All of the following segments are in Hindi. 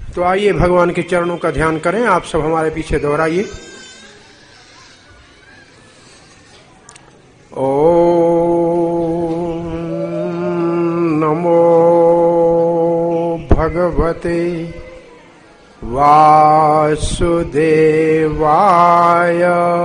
तो आइए भगवान के चरणों का ध्यान करें। आप सब हमारे पीछे दोहराइए। ओम नमो भगवते वासुदेवाय।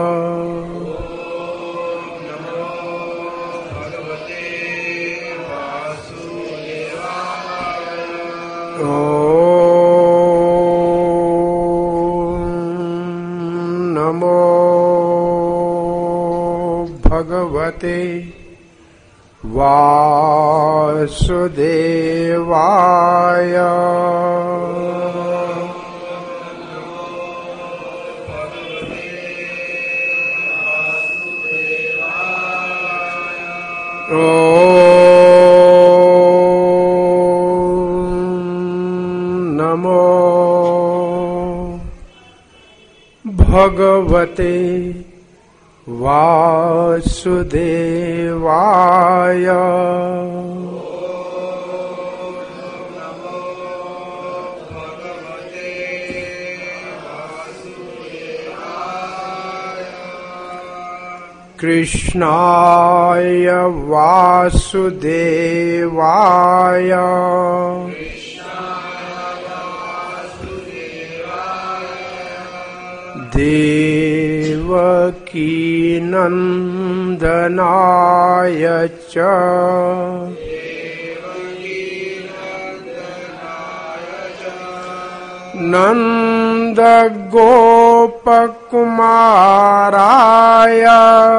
भगवते वासुदेवाय। नमो भगवते वासुदेवाय। कृष्णाय वासुदेवाय। देवकी नंदनाय च। नंदगोपकुमाराय।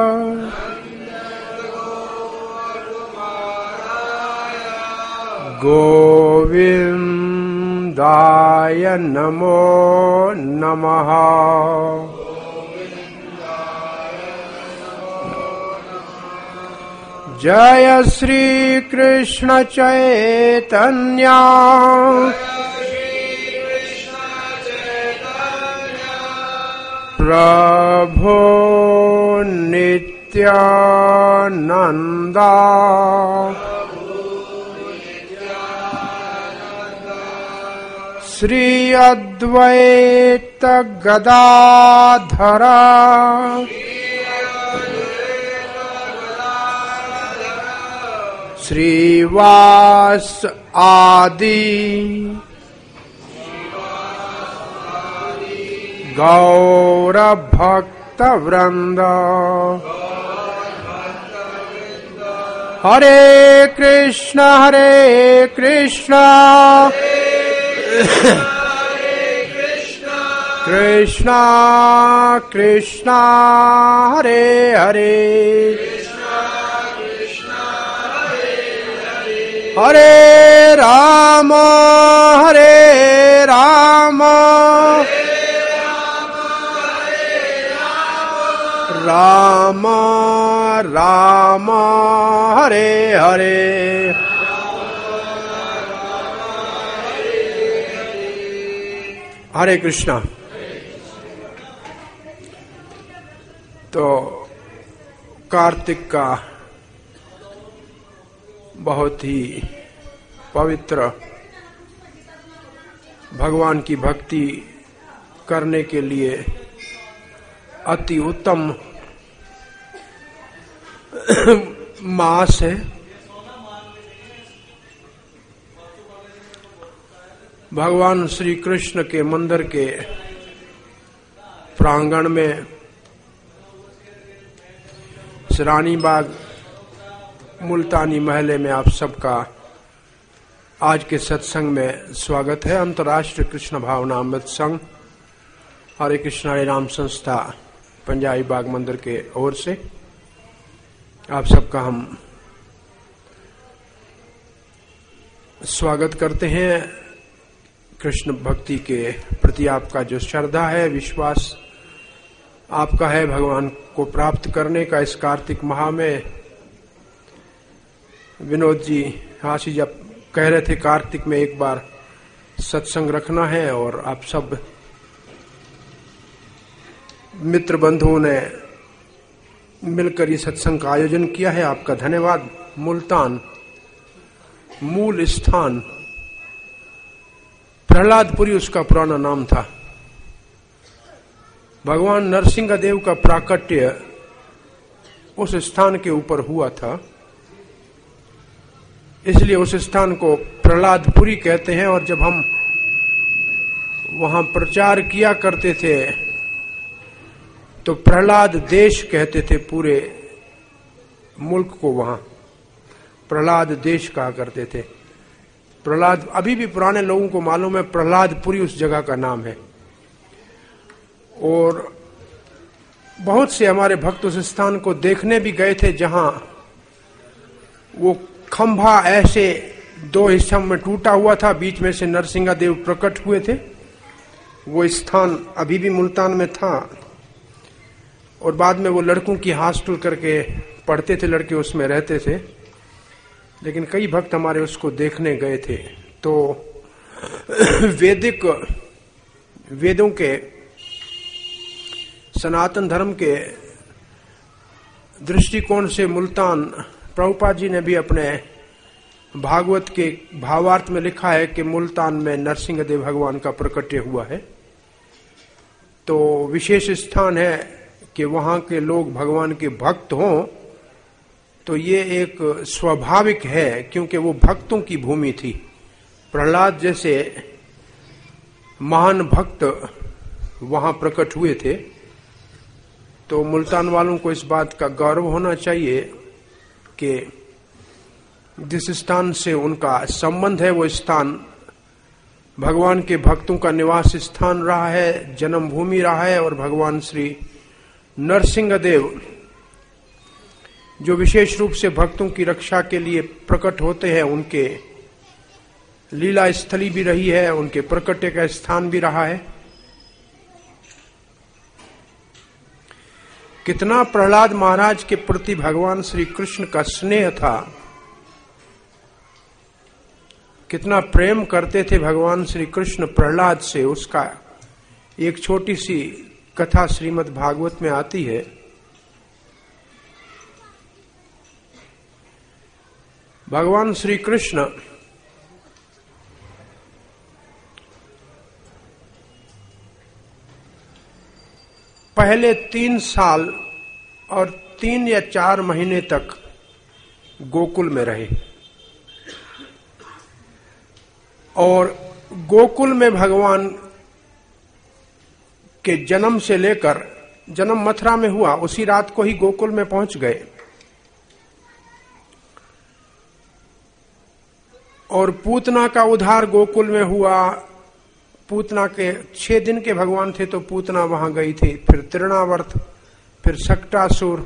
गोविन्दाय नमो नमः। जय श्री कृष्ण चैतन्य प्रभो नित्यानंद। श्री अद्वैत गदाधर श्रीवास आदि गौर भक्त वृंद। हरे कृष्ण कृष्ण कृष्ण हरे हरे, हरे राम राम राम हरे हरे। हरे कृष्णा। तो कार्तिक का बहुत ही पवित्र भगवान की भक्ति करने के लिए अति उत्तम मास है। भगवान श्री कृष्ण के मंदिर के प्रांगण में रानी बाग मुल्तानी महले में आप सबका आज के सत्संग में स्वागत है। अंतर्राष्ट्रीय कृष्ण भावना अमृत संघ हरे कृष्ण हरे राम संस्था पंजाबी बाग मंदिर के ओर से आप सबका हम स्वागत करते हैं। कृष्ण भक्ति के प्रति आपका जो श्रद्धा है, विश्वास आपका है भगवान को प्राप्त करने का, इस कार्तिक माह में विनोद जी आशीष जी कह रहे थे कार्तिक में एक बार सत्संग रखना है, और आप सब मित्र बंधुओं ने मिलकर ये सत्संग का आयोजन किया है। आपका धन्यवाद। मुल्तान मूल स्थान प्रहलादपुरी उसका पुराना नाम था। भगवान नरसिंह देव का प्राकट्य उस स्थान के ऊपर हुआ था, इसलिए उस स्थान को प्रहलादपुरी कहते हैं। और जब हम वहां प्रचार किया करते थे तो प्रहलाद देश कहते थे, पूरे मुल्क को वहां प्रहलाद देश कहा करते थे। प्रहलाद अभी भी पुराने लोगों को मालूम है, प्रहलादपुरी उस जगह का नाम है। और बहुत से हमारे भक्त उस स्थान को देखने भी गए थे, जहां वो खंभा ऐसे दो हिस्सों में टूटा हुआ था, बीच में से नरसिंह देव प्रकट हुए थे। वो स्थान अभी भी मुल्तान में था। और बाद में वो लड़कों की हॉस्टल करके पढ़ते थे, लड़के उसमें रहते थे। लेकिन कई भक्त हमारे उसको देखने गए थे। तो वेदों के, सनातन धर्म के दृष्टिकोण से मुल्तान, प्रभुपाद जी ने भी अपने भागवत के भावार्थ में लिखा है कि मुल्तान में नरसिंह देव भगवान का प्रकट्य हुआ है। तो विशेष स्थान है कि वहां के लोग भगवान के भक्त हों, तो ये एक स्वाभाविक है, क्योंकि वो भक्तों की भूमि थी। प्रहलाद जैसे महान भक्त वहां प्रकट हुए थे। तो मुल्तान वालों को इस बात का गौरव होना चाहिए कि जिस स्थान से उनका संबंध है, वो स्थान भगवान के भक्तों का निवास स्थान रहा है, जन्मभूमि रहा है। और भगवान श्री नरसिंह देव जो विशेष रूप से भक्तों की रक्षा के लिए प्रकट होते हैं, उनके लीला स्थली भी रही है, उनके प्रकट्य का स्थान भी रहा है। कितना प्रहलाद महाराज के प्रति भगवान श्री कृष्ण का स्नेह था, कितना प्रेम करते थे भगवान श्री कृष्ण प्रहलाद से, उसका एक छोटी सी कथा श्रीमद् भागवत में आती है। भगवान श्री कृष्ण पहले 3 साल और 3 या 4 महीने तक गोकुल में रहे। और गोकुल में भगवान के जन्म से लेकर, जन्म मथुरा में हुआ, उसी रात को ही गोकुल में पहुंच गए। और पूतना का उद्धार गोकुल में हुआ। पूतना के 6 दिन के भगवान थे, तो पूतना वहां गई थी। फिर तृणावर्त, फिर सक्टासुर,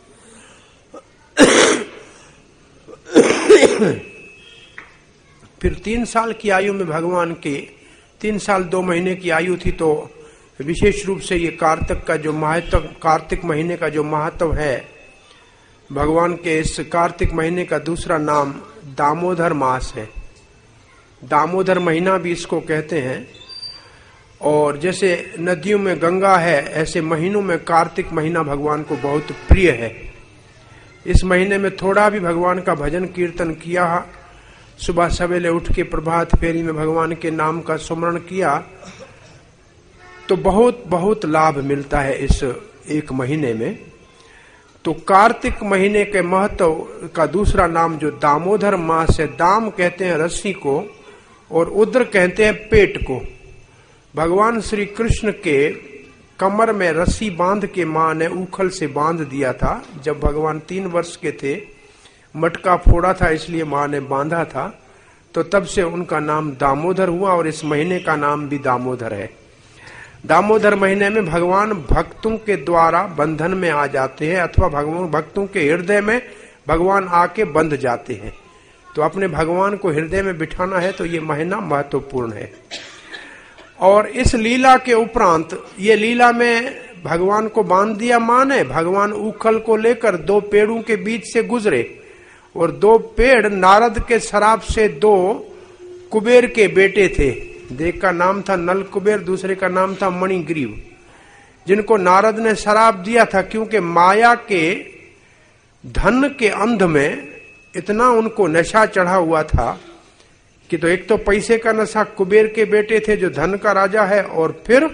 फिर 3 साल की आयु में भगवान की 3 साल 2 महीने की आयु थी। तो विशेष रूप से ये कार्तिक का जो महत्व, कार्तिक महीने का जो महत्व है, भगवान के इस कार्तिक महीने का दूसरा नाम दामोदर मास है। दामोदर महीना भी इसको कहते हैं। और जैसे नदियों में गंगा है, ऐसे महीनों में कार्तिक महीना भगवान को बहुत प्रिय है। इस महीने में थोड़ा भी भगवान का भजन कीर्तन किया, सुबह सवेरे उठ के प्रभात फेरी में भगवान के नाम का सुमरण किया, तो बहुत बहुत लाभ मिलता है इस एक महीने में। तो कार्तिक महीने के महत्व का दूसरा नाम जो दामोदर मास है, दाम कहते हैं रस्सी को और उद्र कहते हैं पेट को। भगवान श्री कृष्ण के कमर में रस्सी बांध के मां ने उखल से बांध दिया था। जब भगवान 3 वर्ष के थे, मटका फोड़ा था, इसलिए मां ने बांधा था। तो तब से उनका नाम दामोदर हुआ और इस महीने का नाम भी दामोदर है। दामोदर महीने में भगवान भक्तों के द्वारा बंधन में आ जाते हैं, अथवा भगवान भक्तों के हृदय में भगवान आके बंध जाते हैं। तो अपने भगवान को हृदय में बिठाना है तो ये महीना महत्वपूर्ण है। और इस लीला के उपरांत, ये लीला में भगवान को बांध दिया मां ने। भगवान उखल को लेकर 2 पेड़ों के बीच से गुजरे और 2 पेड़ नारद के शराब से 2 कुबेर के बेटे थे। एक का नाम था नल कुबेर, दूसरे का नाम था मणिग्रीव, जिनको नारद ने शराब दिया था, क्योंकि माया के धन के अंध में इतना उनको नशा चढ़ा हुआ था कि तो एक तो पैसे का नशा, कुबेर के बेटे थे जो धन का राजा है, और फिर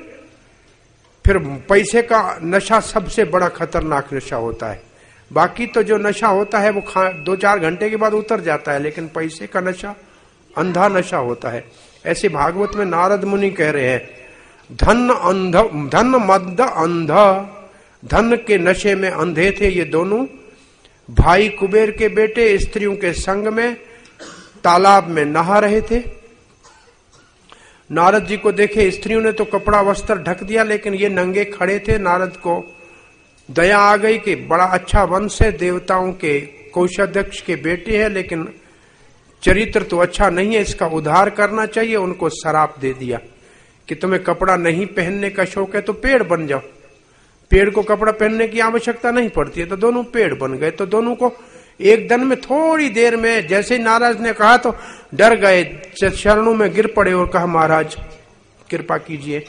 पैसे का नशा सबसे बड़ा खतरनाक नशा होता है। बाकी तो जो नशा होता है वो 2-4 घंटे के बाद उतर जाता है, लेकिन पैसे का नशा अंधा नशा होता है। ऐसे भागवत में नारद मुनि कह रहे हैं, धन मद अंध, धन के नशे में अंधे थे ये दोनों भाई कुबेर के बेटे। स्त्रियों के संग में तालाब में नहा रहे थे। नारद जी को देखे, स्त्रियों ने तो कपड़ा वस्त्र ढक दिया, लेकिन ये नंगे खड़े थे। नारद को दया आ गई कि बड़ा अच्छा वंश है, देवताओं के कोषाध्यक्ष के बेटे हैं, लेकिन चरित्र तो अच्छा नहीं है, इसका उद्धार करना चाहिए। उनको श्राप दे दिया कि तुम्हें कपड़ा नहीं पहनने का शौक है तो पेड़ बन जाओ। पेड़ को कपड़ा पहनने की आवश्यकता नहीं पड़ती है, तो दोनों पेड़ बन गए। तो दोनों को एक दिन में, थोड़ी देर में, जैसे ही नारद ने कहा तो डर गए, चरणों में गिर पड़े और कहा, महाराज कृपा कीजिए,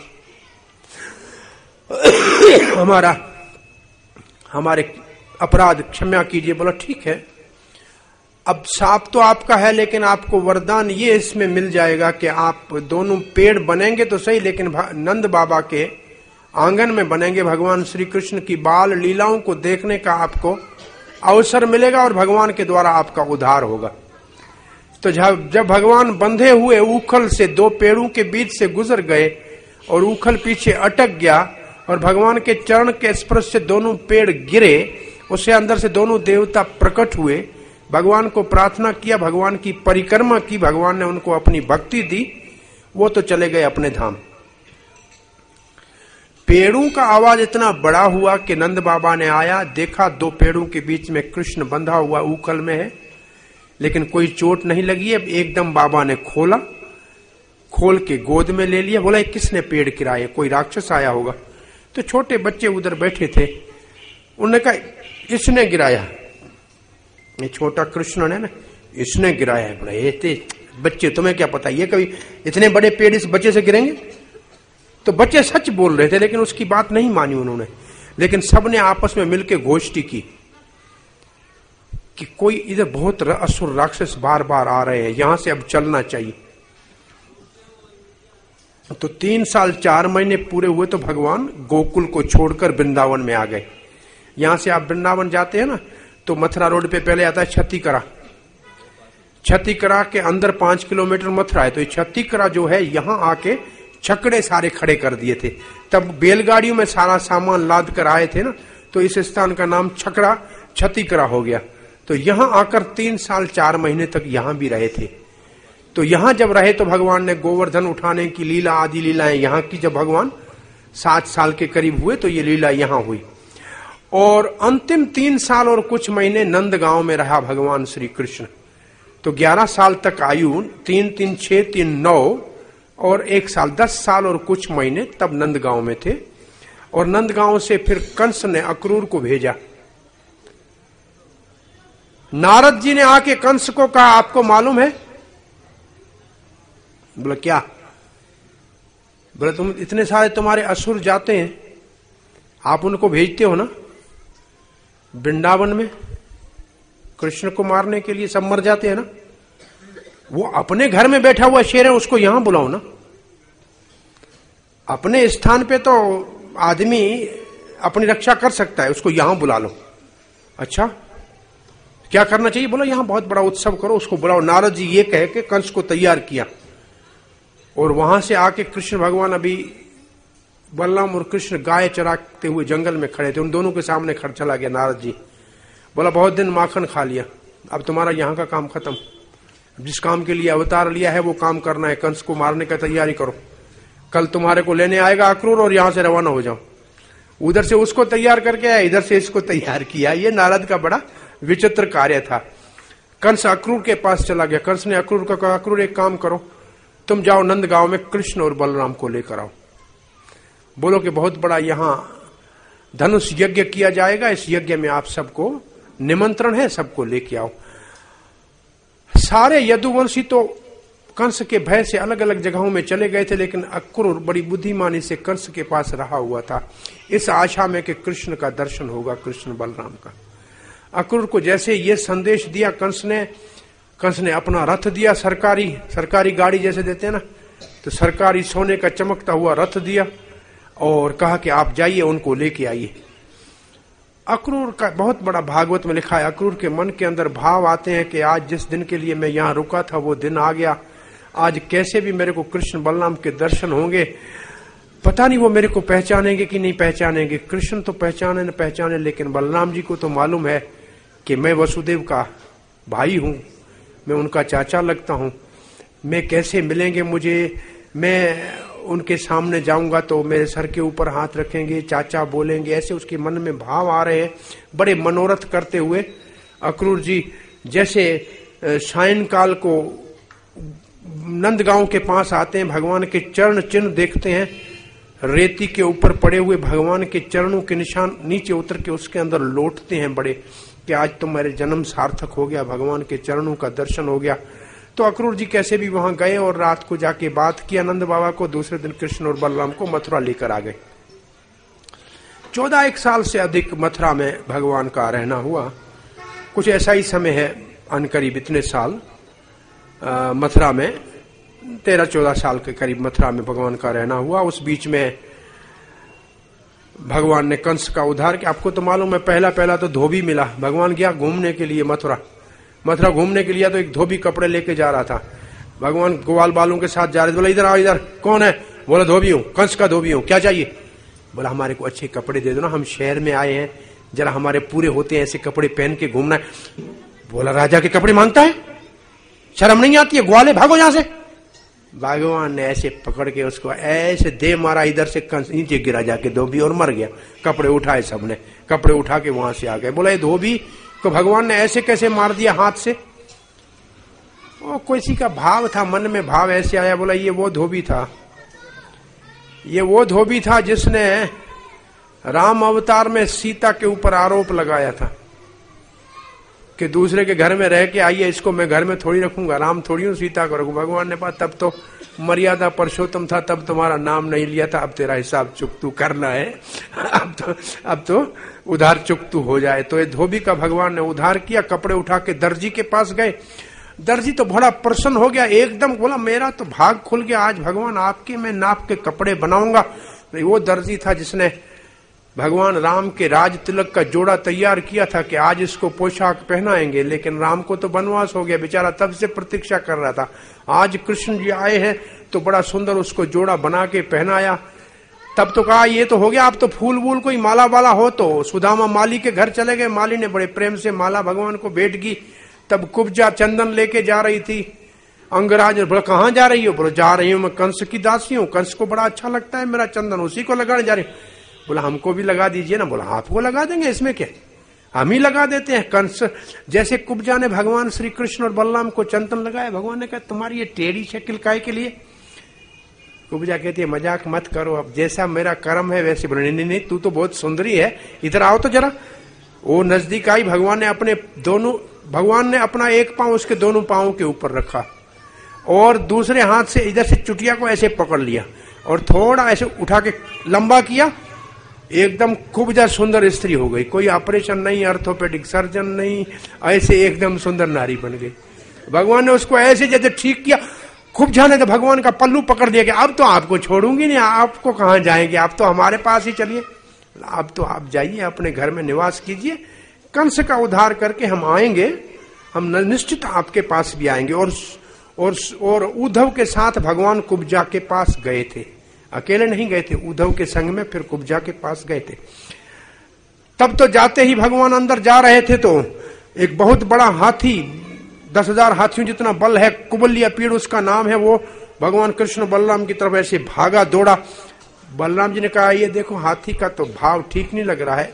हमारे अपराध क्षमा कीजिए। बोला ठीक है, अब साप तो आपका है, लेकिन आपको वरदान ये इसमें मिल जाएगा कि आप दोनों पेड़ बनेंगे तो सही, लेकिन नंद बाबा के आंगन में बनेंगे। भगवान श्री कृष्ण की बाल लीलाओं को देखने का आपको अवसर मिलेगा और भगवान के द्वारा आपका उद्धार होगा। तो जब भगवान बंधे हुए उखल से 2 पेड़ों के बीच से गुजर गए और उखल पीछे अटक गया और भगवान के चरण के स्पर्श से दोनों पेड़ गिरे, उससे अंदर से दोनों देवता प्रकट हुए, भगवान को प्रार्थना किया, भगवान की परिक्रमा की, भगवान ने उनको अपनी भक्ति दी, वो तो चले गए अपने धाम। पेड़ों का आवाज इतना बड़ा हुआ कि नंद बाबा ने आया, देखा 2 पेड़ों के बीच में कृष्ण बंधा हुआ उखल में है, लेकिन कोई चोट नहीं लगी है। एकदम बाबा ने खोल के गोद में ले लिया। बोला किसने पेड़ गिराए, कोई राक्षस आया होगा। तो छोटे बच्चे उधर बैठे थे, उन्होंने कहा इसने गिराया। ये छोटा कृष्ण ने ना, इसने गिराया है। बोला ये बच्चे तुम्हें क्या पता, ये कभी इतने बड़े पेड़ इस बच्चे से गिरेंगे। तो बच्चे सच बोल रहे थे, लेकिन उसकी बात नहीं मानी उन्होंने। लेकिन सबने आपस में मिलकर गोष्ठी की कि कोई इधर बहुत असुर राक्षस बार बार आ रहे हैं, यहां से अब चलना चाहिए। तो 3 साल 4 महीने पूरे हुए तो भगवान गोकुल को छोड़कर वृंदावन में आ गए। यहां से आप वृंदावन जाते हैं ना, तो मथुरा रोड पे पहले आता है छत्तीकरा। छत्तीकरा के अंदर 5 किलोमीटर मथुरा है। तो ये छत्तीकरा जो है, यहां आके छकड़े सारे खड़े कर दिए थे। तब बैलगाड़ियों में सारा सामान लाद कर आए थे ना, तो इस स्थान का नाम छत्तीकरा हो गया। तो यहां आकर 3 साल 4 महीने तक यहां भी रहे थे। तो यहां जब रहे तो भगवान ने गोवर्धन उठाने की लीला, आदि लीलाएं यहां की। जब भगवान 7 साल के करीब हुए तो ये लीला यहां हुई। और अंतिम 3 साल और कुछ महीने नंदगांव में रहा भगवान श्री कृष्ण। तो 11 साल तक आयु, 3 3 6 3 9 और 1 साल, 10 साल और कुछ महीने तब नंदगांव में थे। और नंदगांव से फिर कंस ने अक्रूर को भेजा। नारद जी ने आके कंस को कहा, आपको मालूम है? बोला क्या? बोला तुम इतने सारे तुम्हारे असुर जाते हैं, आप उनको भेजते हो ना वृंदावन में कृष्ण को मारने के लिए, सब मर जाते हैं ना। वो अपने घर में बैठा हुआ शेर है, उसको यहां बुलाओ ना। अपने स्थान पे तो आदमी अपनी रक्षा कर सकता है, उसको यहां बुला लो। अच्छा क्या करना चाहिए? बोला यहां बहुत बड़ा उत्सव करो, उसको बुलाओ। नारद जी ये कह के कंस को तैयार किया। और वहां से आके कृष्ण भगवान, अभी बलराम और कृष्ण गाय चराते हुए जंगल में खड़े थे, उन दोनों के सामने खड़ चला गया नारद जी। बोला बहुत दिन माखन खा लिया, अब तुम्हारा यहां का काम खत्म। जिस काम के लिए अवतार लिया है वो काम करना है, कंस को मारने का तैयारी करो। कल तुम्हारे को लेने आएगा अक्रूर और यहां से रवाना हो जाओ। उधर से उसको तैयार करके आया, इधर से इसको तैयार किया। ये नारद का बड़ा विचित्र कार्य था। कंस अक्रूर के पास चला गया। कंस ने अक्रूर को कहा, अक्रूर एक काम करो, तुम जाओ नंदगांव में कृष्ण और बलराम को लेकर आओ। बोलो कि बहुत बड़ा यहां धनुष यज्ञ किया जाएगा, इस यज्ञ में आप सबको निमंत्रण है, सबको लेके आओ। सारे यदुवंशी तो कंस के भय से अलग अलग जगहों में चले गए थे, लेकिन अक्रूर बड़ी बुद्धिमानी से कंस के पास रहा हुआ था, इस आशा में कि कृष्ण का दर्शन होगा, कृष्ण बलराम का। अक्रूर को जैसे ये संदेश दिया कंस ने, कंस ने अपना रथ दिया, सरकारी गाड़ी जैसे देते हैं ना, तो सरकारी सोने का चमकता हुआ रथ दिया और कहा कि आप जाइए उनको लेके आइए। अक्रूर का बहुत बड़ा भागवत में लिखा है, अक्रूर के मन के अंदर भाव आते हैं कि आज जिस दिन के लिए मैं यहाँ रुका था वो दिन आ गया, आज कैसे भी मेरे को कृष्ण बलराम के दर्शन होंगे, पता नहीं वो मेरे को पहचानेंगे कि नहीं पहचानेंगे। कृष्ण तो पहचाने न पहचाने, लेकिन बलराम जी को तो मालूम है कि मैं वसुदेव का भाई हूं, मैं उनका चाचा लगता हूं, मैं कैसे मिलेंगे मुझे, मैं उनके सामने जाऊंगा तो मेरे सर के ऊपर हाथ रखेंगे, चाचा बोलेंगे, ऐसे उसके मन में भाव आ रहे हैं। बड़े मनोरथ करते हुए अक्रूर जी जैसे सायंकाल को नंदगांव के पास आते हैं, भगवान के चरण चिन्ह देखते हैं, रेती के ऊपर पड़े हुए भगवान के चरणों के निशान नीचे उतर के उसके अंदर लौटते हैं बड़े कि आज तो मेरे जन्म सार्थक हो गया, भगवान के चरणों का दर्शन हो गया। तो अक्रूर जी कैसे भी वहां गए और रात को जाके बात किया नंद बाबा को। दूसरे दिन कृष्ण और बलराम को मथुरा लेकर आ गए। 14 साल से अधिक मथुरा में भगवान का रहना हुआ। कुछ ऐसा ही समय है, अनकरीब इतने साल मथुरा में, 13-14 साल के करीब मथुरा में भगवान का रहना हुआ। उस बीच में भगवान ने कंस का उद्धार किया। आपको तो मालूम है, पहला तो धोबी मिला। भगवान गया घूमने के लिए मथुरा घूमने के लिए, तो एक धोबी कपड़े लेके जा रहा था। भगवान ग्वाल बालों के साथ जा रहे थे। बोला इधर आओ, इधर कौन है? बोला धोबी हूं, कंस का धोबी हूं, क्या चाहिए? बोला हमारे को अच्छे कपड़े दे दो ना, हम शहर में आए हैं, जरा हमारे पूरे होते हैं, ऐसे कपड़े पहन के घूमना है। बोला राजा के कपड़े मांगता है, शर्म नहीं आती है, ग्वाले भागो यहां से। भगवान ने ऐसे पकड़ के उसको ऐसे दे मारा, इधर से कंस नीचे गिरा जाके धोबी और मर गया। कपड़े उठाए, सबने कपड़े उठा के वहां से आ गए। बोला ये धोबी को भगवान ने ऐसे कैसे मार दिया हाथ से? वो किसी का भाव था, मन में भाव ऐसे आया। बोला ये वो धोबी था, ये वो धोबी था जिसने राम अवतार में सीता के ऊपर आरोप लगाया था कि दूसरे के घर में रह के आइए, इसको मैं घर में थोड़ी रखूंगा, राम थोड़ी हूं, सीता को रखूं। भगवान ने कहा तब तो मर्यादा पुरुषोत्तम था, तब तुम्हारा नाम नहीं लिया था, अब तेरा हिसाब चुकतू करना है, अब तो उधार चुकतू हो जाए। तो ये धोबी का भगवान ने उधार किया। कपड़े उठा के दर्जी के पास गए। दर्जी तो बड़ा प्रसन्न हो गया, एकदम बोला मेरा तो भाग खुल गया, आज भगवान आपके मैं नाप के कपड़े बनाऊंगा। वो दर्जी था जिसने भगवान राम के राज तिलक का जोड़ा तैयार किया था कि आज इसको पोशाक पहनाएंगे, लेकिन राम को तो वनवास हो गया, बेचारा तब से प्रतीक्षा कर रहा था। आज कृष्ण जी आए हैं तो बड़ा सुंदर उसको जोड़ा बना के पहनाया। तब तो कहा ये तो हो गया, अब तो फूल वूल कोई माला वाला हो। तो सुदामा माली के घर चले गए, माली ने बड़े प्रेम से माला भगवान को भेंट की। तब कुब्जा चंदन लेके जा रही थी। अंगराज ने बोला कहाँ जा रही हो? बोला जा रही हूं मैं कंस की दासी हूं, कंस को बड़ा अच्छा लगता है मेरा चंदन, उसी को लगाने जा रही हूं। बोला हमको भी लगा दीजिए ना। बोला आपको लगा देंगे, इसमें क्या, हम ही लगा देते हैं। कंस जैसे कुब्जा ने भगवान श्री कृष्ण और बलराम को चंदन लगाया, भगवान ने कहा तुम्हारी ये टेढ़ी शक्ल काय के लिए? कुब्जा कहती है मजाक मत करो, अब जैसा मेरा कर्म है वैसे। बोले नहीं नहीं, तू तो बहुत सुंदरी है, इधर आओ तो जरा। वो नजदीक आई। भगवान ने अपना एक पांव उसके दोनों पांवों के ऊपर रखा और दूसरे हाथ से इधर से चुटिया को ऐसे पकड़ लिया और थोड़ा ऐसे उठा के लंबा किया। एकदम खूब ज्यादा सुंदर स्त्री हो गई, कोई ऑपरेशन नहीं, ऑर्थोपेडिक सर्जन नहीं, ऐसे एकदम सुंदर नारी बन गई। भगवान ने उसको ऐसे जैसे ठीक किया, खूब जाने तो भगवान का पल्लू पकड़ दिया कि अब तो आपको छोड़ूंगी नहीं, आपको कहां जाएंगे, आप तो हमारे पास ही चलिए, अब तो आप जाइए अपने घर में निवास कीजिए, कंस का उद्धार करके हम आएंगे, हम निश्चित आपके पास भी आएंगे। और उद्धव के साथ भगवान कुब्जा के पास गए थे, अकेले नहीं गए थे, उद्धव के संग में फिर कुब्जा के पास गए थे। तब तो जाते ही भगवान अंदर जा रहे थे तो एक बहुत बड़ा हाथी, 10,000 हाथियों जितना बल है, कुबलिया पीड़ उसका नाम है, वो भगवान कृष्ण बलराम की तरफ ऐसे भागा दौड़ा। बलराम जी ने कहा ये देखो हाथी का तो भाव ठीक नहीं लग रहा है,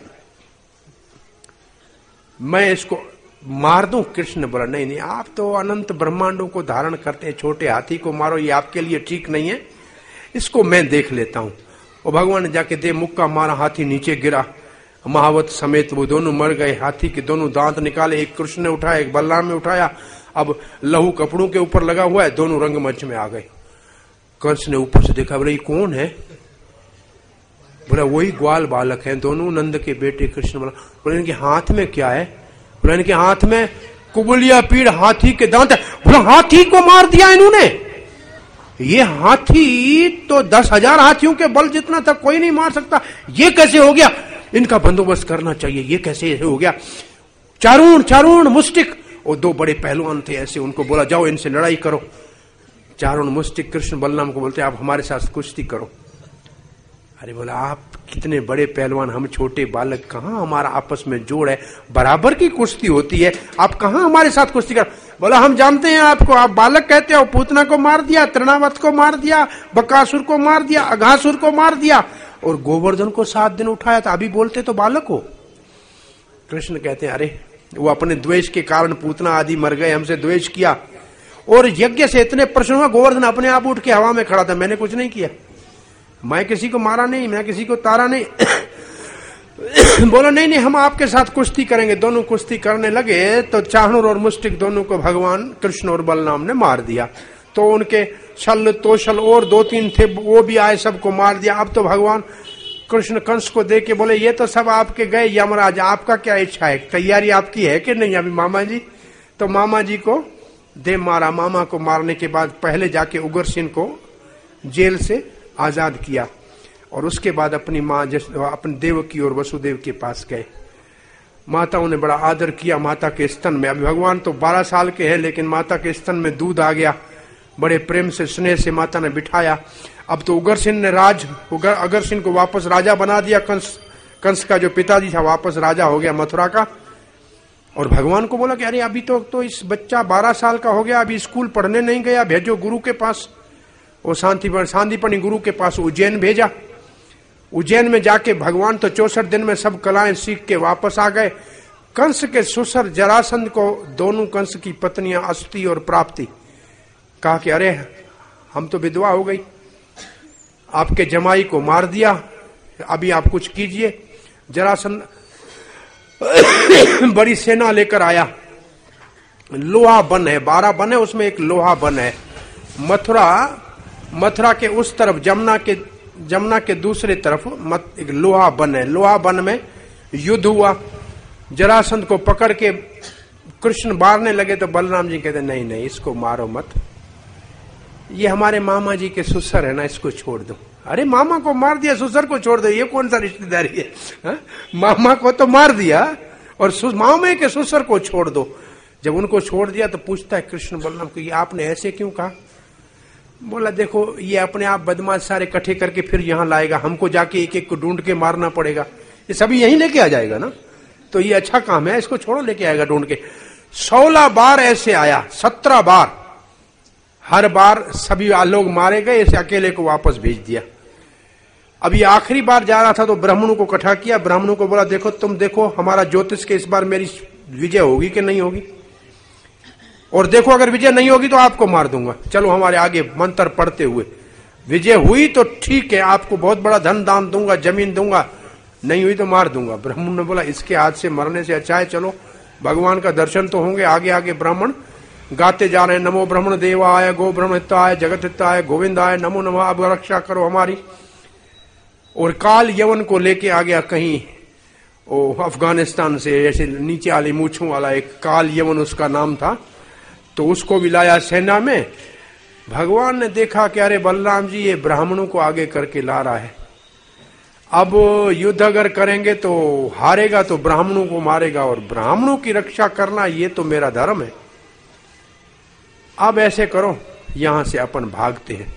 मैं इसको मार दूं। कृष्ण बोला नहीं नहीं, आप तो अनंत ब्रह्मांडों को धारण करते हैं, छोटे हाथी को मारो ये आपके लिए ठीक नहीं है, इसको मैं देख लेता हूं। और भगवान ने जाके दे मुक्का मारा, हाथी नीचे गिरा, महावत समेत वो दोनों मर गए। हाथी के दोनों दांत निकाले, एक कृष्ण ने उठाया, एक बलराम ने उठाया, अब लहू कपड़ों के ऊपर लगा हुआ है, दोनों रंगमंच में आ गए। कंस ने ऊपर से देखा, बोला ये कौन है? बोला वही ग्वाल बालक हैं दोनों, नंद के बेटे कृष्ण। बोला इनके हाथ में क्या है? बोला इनके हाथ में कुबलिया पीड़ हाथी के दांत है। बोला हाथी को मार दिया इन्होंने? ये हाथी तो 10,000 हाथियों के बल जितना था, कोई नहीं मार सकता, ये कैसे हो गया? इनका बंदोबस्त करना चाहिए, ये कैसे हो गया? चारुण मुष्टिक, और 2 बड़े पहलवान थे ऐसे, उनको बोला जाओ इनसे लड़ाई करो। चारुण मुष्टिक कृष्ण बलराम को बोलते आप हमारे साथ कुश्ती करो। अरे बोला आप कितने बड़े पहलवान, हम छोटे बालक, कहां हमारा आपस में जोड़ है, बराबर की कुश्ती होती है, आप कहां हमारे साथ कुश्ती कर? बोला हम जानते हैं आपको, आप बालक कहते हो, पूतना को मार दिया, तृणावत को मार दिया, बकासुर को मार दिया, अघासुर को मार दिया, और गोवर्धन को 7 दिन उठाया था, अभी बोलते तो बालक हो। कृष्ण कहते हैं अरे वो अपने द्वेष के कारण पूतना आदि मर गए, हमसे द्वेष किया, और यज्ञ से इतने प्रश्न हुआ, गोवर्धन अपने आप उठ के हवा में खड़ा था, मैंने कुछ नहीं किया, मैं किसी को मारा नहीं, मैं किसी को तारा नहीं। बोला नहीं हम आपके साथ कुश्ती करेंगे। दोनों कुश्ती करने लगे तो चाणूर और मुष्टिक दोनों को भगवान कृष्ण और बलराम ने मार दिया। तो उनके छल तोषल और 2-3 थे, वो भी आए, सबको मार दिया। अब तो भगवान कृष्ण कंस को देख के बोले ये तो सब आपके गए यमराज, आपका क्या इच्छा है, तैयारी आपकी है कि नहीं अभी मामा जी? तो मामा जी को दे मारा। मामा को मारने के बाद पहले जाके उग्रसेन को जेल से आजाद किया, और उसके बाद अपनी माँ अपने देवकी और वसुदेव के पास गए। माताओं ने बड़ा आदर किया माता के स्तन में। अभी भगवान तो 12 साल के हैं, लेकिन माता के स्तन में दूध आ गया, बड़े प्रेम से स्नेह से माता ने बिठाया। अब तो उग्रसेन ने अग्रसेन को वापस राजा बना दिया। कंस का जो पिताजी था वापस राजा हो गया मथुरा का। और भगवान को बोला कि अरे अभी तो इस बच्चा 12 साल का हो गया, अभी स्कूल पढ़ने नहीं गया, भेजो गुरु के पास। वो सांदीपनि गुरु के पास उज्जैन भेजा। उज्जैन में जाके भगवान तो 64 दिन में सब कलाएं सीख के वापस आ गए। कंस के सुसर जरासंध को दोनों कंस की पत्नियां अस्थि और प्राप्ति कहा कि अरे हम तो विधवा हो गई, आपके जमाई को मार दिया, अभी आप कुछ कीजिए। जरासंध बड़ी सेना लेकर आया। लोहा बन है, 12 बन है, उसमें एक लोहा बन है। मथुरा के उस तरफ जमुना के दूसरे तरफ एक लोहा बन है। लोहा बन में युद्ध हुआ। जरासंध को पकड़ के कृष्ण मारने लगे तो बलराम जी कहते नहीं इसको मारो मत, ये हमारे मामा जी के सुसर है ना, इसको छोड़ दो। अरे मामा को मार दिया, सुसर को छोड़ दो, ये कौन सा रिश्तेदारी है? हा? मामा को तो मार दिया और मामे के सुसर को छोड़ दो। जब उनको छोड़ दिया तो पूछता है कृष्ण बलराम को, ये आपने ऐसे क्यों कहा? बोला देखो ये अपने आप बदमाश सारे इकट्ठे करके फिर यहाँ लाएगा, हमको जाके एक एक को ढूंढ के मारना पड़ेगा, ये सभी यहीं लेके आ जाएगा ना, तो ये अच्छा काम है, इसको छोड़ो, लेके आएगा ढूंढ के। 16 बार ऐसे आया, 17 बार, हर बार सभी लोग मारे गए, इसे अकेले को वापस भेज दिया। अब ये आखिरी बार जा रहा था तो ब्राह्मणों को इकट्ठा किया। ब्राह्मणों को बोला देखो तुम देखो हमारा ज्योतिष के इस बार मेरी विजय होगी कि नहीं होगी, और देखो अगर विजय नहीं होगी तो आपको मार दूंगा। चलो हमारे आगे मंत्र पढ़ते हुए, विजय हुई तो ठीक है, आपको बहुत बड़ा धन दान दूंगा, जमीन दूंगा, नहीं हुई तो मार दूंगा। ब्राह्मण ने बोला इसके हाथ से मरने से अच्छा है चलो भगवान का दर्शन तो होंगे। आगे आगे ब्राह्मण गाते जा रहे हैं, नमो ब्रह्मण देवाय, गो ब्रह्म हिताय, जगत हिताय, गोविंदाय नमो नमः, अब रक्षा करो हमारी। और काल यवन को लेके आ गया कहीं, ओ अफगानिस्तान से, ऐसे नीचे वाली मूछों वाला एक काल यवन उसका नाम था, तो उसको भी लाया सेना में। भगवान ने देखा कि अरे बलराम जी ये ब्राह्मणों को आगे करके ला रहा है, अब युद्ध अगर करेंगे तो हारेगा तो ब्राह्मणों को मारेगा, और ब्राह्मणों की रक्षा करना ये तो मेरा धर्म है। अब ऐसे करो यहां से अपन भागते हैं।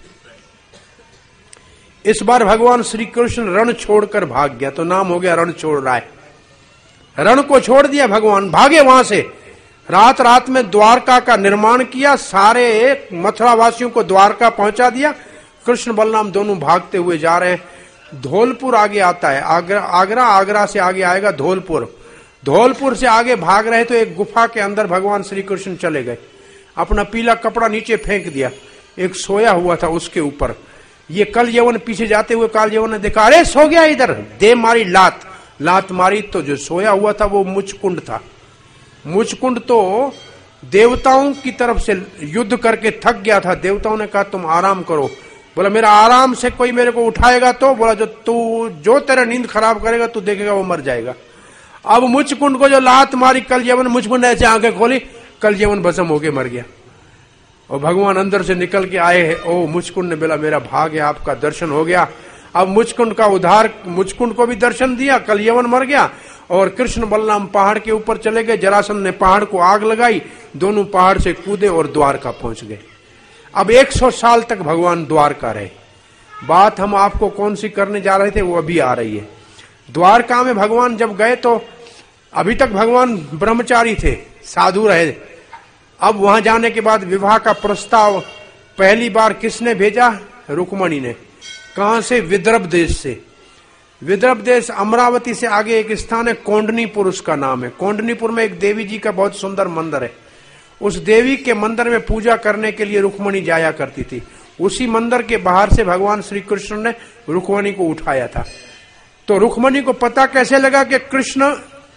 इस बार भगवान श्री कृष्ण रण छोड़कर भाग गया, तो नाम हो गया रण छोड़ राय। रण को छोड़ दिया भगवान, भागे वहां से। रात रात में द्वारका का निर्माण किया, सारे मथुरा वासियों को द्वारका पहुंचा दिया। कृष्ण बलराम दोनों भागते हुए जा रहे हैं। धौलपुर आगे आता है, आगरा से आगे आएगा धौलपुर। धौलपुर से आगे भाग रहे तो एक गुफा के अंदर भगवान श्री कृष्ण चले गए, अपना पीला कपड़ा नीचे फेंक दिया, एक सोया हुआ था उसके ऊपर। ये कल यवन पीछे जाते हुए काल यवन ने देखा, अरे सो गया इधर, दे मारी लात मारी, तो जो सोया हुआ था वो मुचकुंड था। मुचकुंड तो देवताओं की तरफ से युद्ध करके थक गया था, देवताओं ने कहा तुम आराम करो। बोला मेरा आराम से कोई मेरे को उठाएगा तो? बोला जो तेरा नींद खराब करेगा तू देखेगा वो मर जाएगा। अब मुचकुंड को जो लात मारी कल यवन, मुचकुंड ऐसे आंखें खोली, कल यवन भस्म होके मर गया। और भगवान अंदर से निकल के आए। ओ मुचकुंड ने बोला मेरा भाग्य, आपका दर्शन हो गया। अब मुचकुंड का उद्धार, मुचकुंड को भी दर्शन दिया, कल यवन मर गया। और कृष्ण बलराम पहाड़ के ऊपर चले गए, जरासंध ने पहाड़ को आग लगाई, दोनों पहाड़ से कूदे और द्वारका पहुंच गए। अब 100 साल तक भगवान द्वारका रहे। बात हम आपको कौन सी करने जा रहे थे वो अभी आ रही है। द्वारका में भगवान जब गए तो अभी तक भगवान ब्रह्मचारी थे, साधु रहे। अब वहां जाने के बाद विवाह का प्रस्ताव पहली बार किसने भेजा? रुक्मणी ने। कहां से? विदर्भ देश से। विदर्भ देश अमरावती से आगे एक स्थान है, कौंडनीपुर उसका नाम है। कौंडनीपुर में एक देवी जी का बहुत सुंदर मंदिर है। उस देवी के मंदिर में पूजा करने के लिए रुक्मणी जाया करती थी। उसी मंदिर के बाहर से भगवान श्री कृष्ण ने रुक्मणी को उठाया था। तो रुक्मणी को पता कैसे लगा कि कृष्ण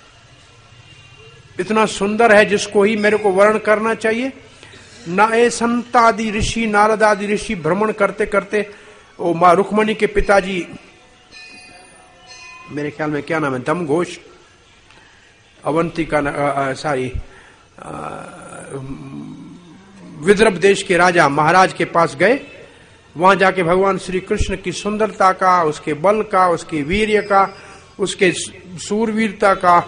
इतना सुंदर है जिसको ही मेरे को वर्ण करना चाहिए? ना संत आदि ऋषि, नारद आदि ऋषि भ्रमण करते करते वो मां रुक्मणी के पिताजी, मेरे ख्याल में क्या नाम है, दमघोष, अवंती का विदर्भ देश के राजा महाराज के पास गए। वहां जाके भगवान श्री कृष्ण की सुंदरता का, उसके बल का, उसके वीर्य का, उसके सूरवीरता का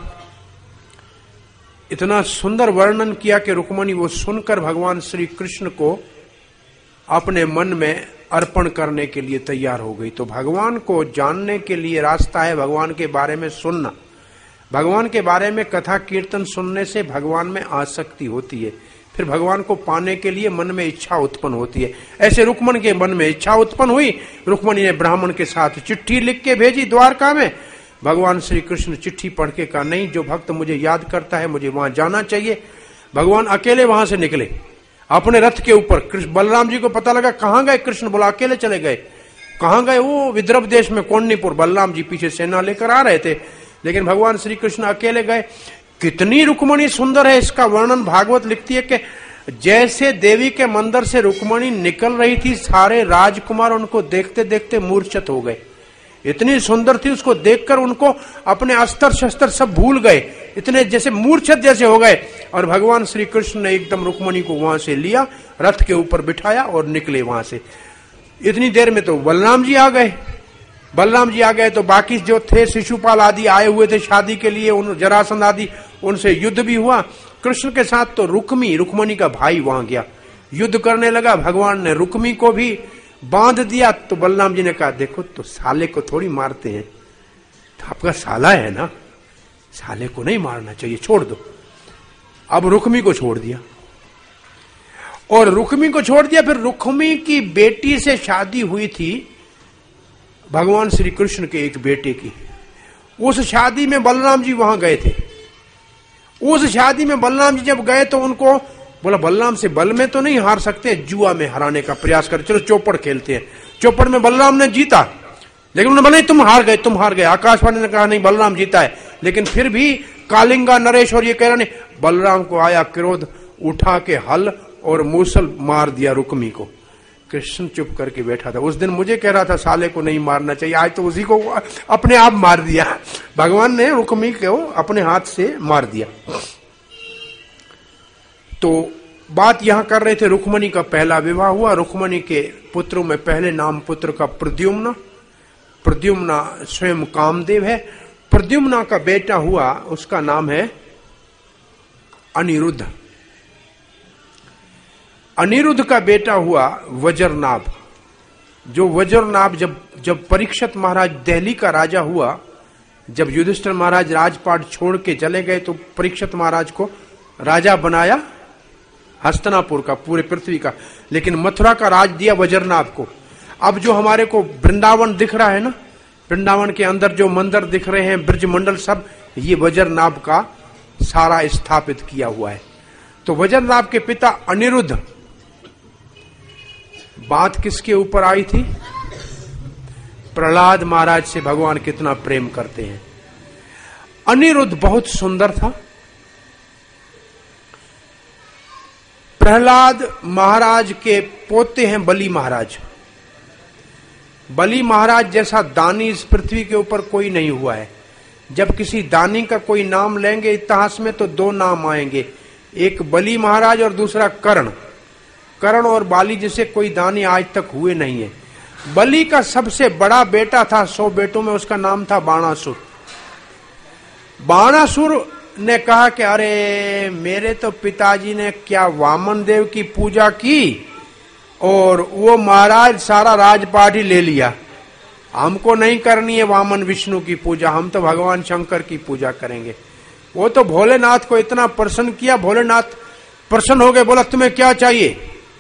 इतना सुंदर वर्णन किया कि रुक्मणी वो सुनकर भगवान श्री कृष्ण को अपने मन में अर्पण करने के लिए तैयार हो गई। तो भगवान को जानने के लिए रास्ता है भगवान के बारे में सुनना। भगवान के बारे में कथा कीर्तन सुनने से भगवान में आसक्ति होती है, फिर भगवान को पाने के लिए मन में इच्छा उत्पन्न होती है। ऐसे रुक्मणी के मन में इच्छा उत्पन्न हुई। रुक्मणी ने ब्राह्मण के साथ चिट्ठी लिख के भेजी द्वारका में। भगवान श्री कृष्ण चिट्ठी पढ़ के कहा, नहीं, जो भक्त मुझे याद करता है मुझे वहां जाना चाहिए। भगवान अकेले वहां से निकले अपने रथ के ऊपर। कृष्ण बलराम जी को पता लगा कहां गए कृष्ण, बोला अकेले चले गए। कहां गए? वो विदर्भ देश में कौंडनीपुर। बलराम जी पीछे सेना लेकर आ रहे थे, लेकिन भगवान श्री कृष्ण अकेले गए। कितनी रुक्मणी सुंदर है, इसका वर्णन भागवत लिखती है कि जैसे देवी के मंदिर से रुक्मणी निकल रही थी, सारे राजकुमार उनको देखते देखते मूर्छित हो गए। इतनी सुंदर थी, उसको देखकर उनको अपने अस्त्र शस्त्र सब भूल गए, इतने जैसे मूर्छित जैसे हो गए। और भगवान श्री कृष्ण ने एकदम रुक्मणी को वहां से लिया, रथ के ऊपर बिठाया और निकले वहां से। इतनी देर में तो बलराम जी आ गए। बलराम जी आ गए तो बाकी जो थे शिशुपाल आदि आए हुए थे शादी के लिए, उन जरासंध आदि, उनसे युद्ध भी हुआ। कृष्ण के साथ तो रुक्मणी का भाई वहां गया, युद्ध करने लगा। भगवान ने रुक्मी को भी बांध दिया। तो बलराम जी ने कहा, देखो तो साले को थोड़ी मारते हैं, तो आपका साला है ना, साले को नहीं मारना चाहिए, छोड़ दो। अब रुक्मी को छोड़ दिया। और रुक्मी को छोड़ दिया, फिर रुक्मी की बेटी से शादी हुई थी भगवान श्री कृष्ण के एक बेटे की। उस शादी में बलराम जी वहां गए थे। उस शादी में बलराम जी जब गए तो उनको बोला, बलराम से बल में तो नहीं हार सकते, जुआ में हराने का प्रयास कर, चलो चौपड़ खेलते हैं। चौपड़ में बलराम ने जीता, लेकिन उन्होंने बोला तुम हार गए, तुम हार गए। आकाशवाणी ने कहा नहीं, बलराम जीता है। लेकिन फिर भी कालिंगा, नरेश और ये कह रहे नहीं। बलराम को आया क्रोध, उठा के हल और मूसल मार दिया रुक्मी को। कृष्ण चुप करके बैठा था। उस दिन मुझे कह रहा था साले को नहीं मारना चाहिए, आज तो उसी को अपने आप मार दिया। भगवान ने रुक्मी को अपने हाथ से मार दिया। तो बात यहां कर रहे थे, रुक्मणी का पहला विवाह हुआ। रुक्मणी के पुत्रों में पहले नाम पुत्र का प्रद्युम्न। प्रद्युम्न स्वयं कामदेव है। प्रद्युम्न का बेटा हुआ, उसका नाम है अनिरुद्ध। अनिरुद्ध का बेटा हुआ वज्रनाभ। जो वज्रनाभ जब परीक्षित महाराज दिल्ली का राजा हुआ, जब युधिष्ठिर महाराज राजपाट छोड़ के चले गए तो परीक्षित महाराज को राजा बनाया हस्तिनापुर का, पूरे पृथ्वी का, लेकिन मथुरा का राज दिया वज्रनाभ को। अब जो हमारे को वृंदावन दिख रहा है ना, वृंदावन के अंदर जो मंदिर दिख रहे हैं, ब्रज मंडल, सब ये वज्रनाभ का सारा स्थापित किया हुआ है। तो वज्रनाभ के पिता अनिरुद्ध, बात किसके ऊपर आई थी? प्रहलाद महाराज से भगवान कितना प्रेम करते हैं। अनिरुद्ध बहुत सुंदर था। प्रहलाद महाराज के पोते हैं बलि महाराज। बलि महाराज जैसा दानी इस पृथ्वी के ऊपर कोई नहीं हुआ है। जब किसी दानी का कोई नाम लेंगे इतिहास में तो दो नाम आएंगे, एक बलि महाराज और दूसरा कर्ण। कर्ण और बाली जैसे कोई दानी आज तक हुए नहीं है। बलि का सबसे बड़ा बेटा था 100 बेटों में, उसका नाम था बाणासुर। बाणासुर ने कहा कि अरे मेरे तो पिताजी ने क्या वामन देव की पूजा की और वो महाराज सारा राजपाट ही ले लिया, हमको नहीं करनी है वामन विष्णु की पूजा, हम तो भगवान शंकर की पूजा करेंगे। वो तो भोलेनाथ को इतना प्रसन्न किया, भोलेनाथ प्रसन्न हो गए। बोला तुम्हें क्या चाहिए?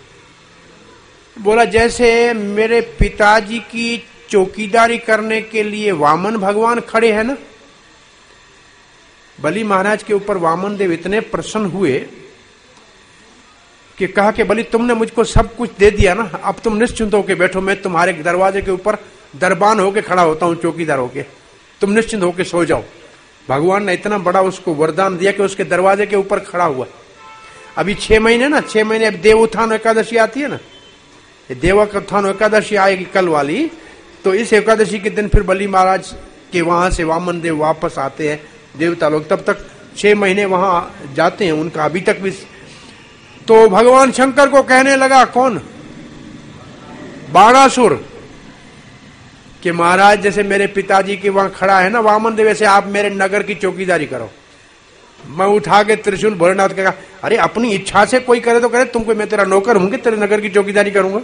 बोला जैसे मेरे पिताजी की चौकीदारी करने के लिए वामन भगवान खड़े हैं ना। बलि महाराज के ऊपर वामन देव इतने प्रसन्न हुए कि कहा कि बलि तुमने मुझको सब कुछ दे दिया ना, अब तुम निश्चिंत होके बैठो, मैं तुम्हारे दरवाजे के ऊपर दरबान होके खड़ा होता हूं, चौकीदार होके, तुम निश्चिंत होके सो जाओ। भगवान ने इतना बड़ा उसको वरदान दिया कि उसके दरवाजे के ऊपर खड़ा हुआ। अभी 6 महीने ना, 6 महीने अब देव उत्थान एकादशी आती है ना, देव उत्थान एकादशी आएगी कल वाली, तो इस एकादशी के दिन फिर बलि महाराज के वहां से वामन देव वापस आते हैं देवता लोग, तब तक 6 महीने वहां जाते हैं उनका अभी तक भी। तो भगवान शंकर को कहने लगा, कौन? बाणासुर, कि महाराज जैसे मेरे पिताजी के वहां खड़ा है ना वामन देव, वैसे आप मेरे नगर की चौकीदारी करो। मैं उठा के त्रिशूल भोलेनाथ कहा, अरे अपनी इच्छा से कोई करे तो करे, तुमको मैं तेरा नौकर हूं कि तेरे नगर की चौकीदारी करूंगा?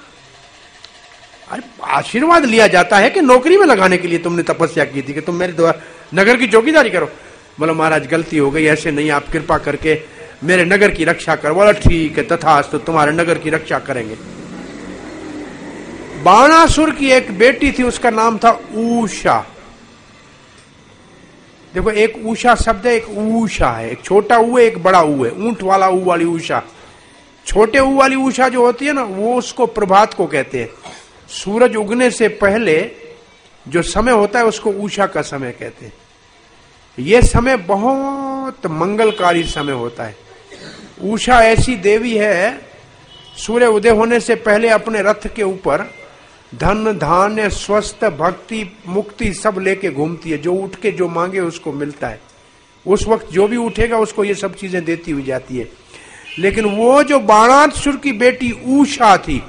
अरे आशीर्वाद लिया जाता है कि नौकरी में लगाने के लिए तुमने तपस्या की थी कि तुम मेरे द्वारा नगर की चौकीदारी करो। बोला महाराज गलती हो गई, ऐसे नहीं, आप कृपा करके मेरे नगर की रक्षा करो। बोला ठीक है, तथास्तु, तुम्हारे नगर की रक्षा करेंगे। बाणासुर की एक बेटी थी, उसका नाम था उषा। देखो एक उषा शब्द है, एक उषा है, एक छोटा ऊ है, एक बड़ा ऊ है, ऊंट वाला ऊ वाली उषा। छोटे ऊ वाली उषा जो होती है ना, वो उसको प्रभात को कहते हैं। सूरज उगने से पहले जो समय होता है उसको उषा का समय कहते हैं। यह समय बहुत मंगलकारी समय होता है। उषा ऐसी देवी है, सूर्य उदय होने से पहले अपने रथ के ऊपर धन धान्य स्वस्थ भक्ति मुक्ति सब लेके घूमती है। जो उठ के जो मांगे उसको मिलता है। उस वक्त जो भी उठेगा उसको ये सब चीजें देती हुई जाती है। लेकिन वो जो बाणासुर की बेटी उषा थी,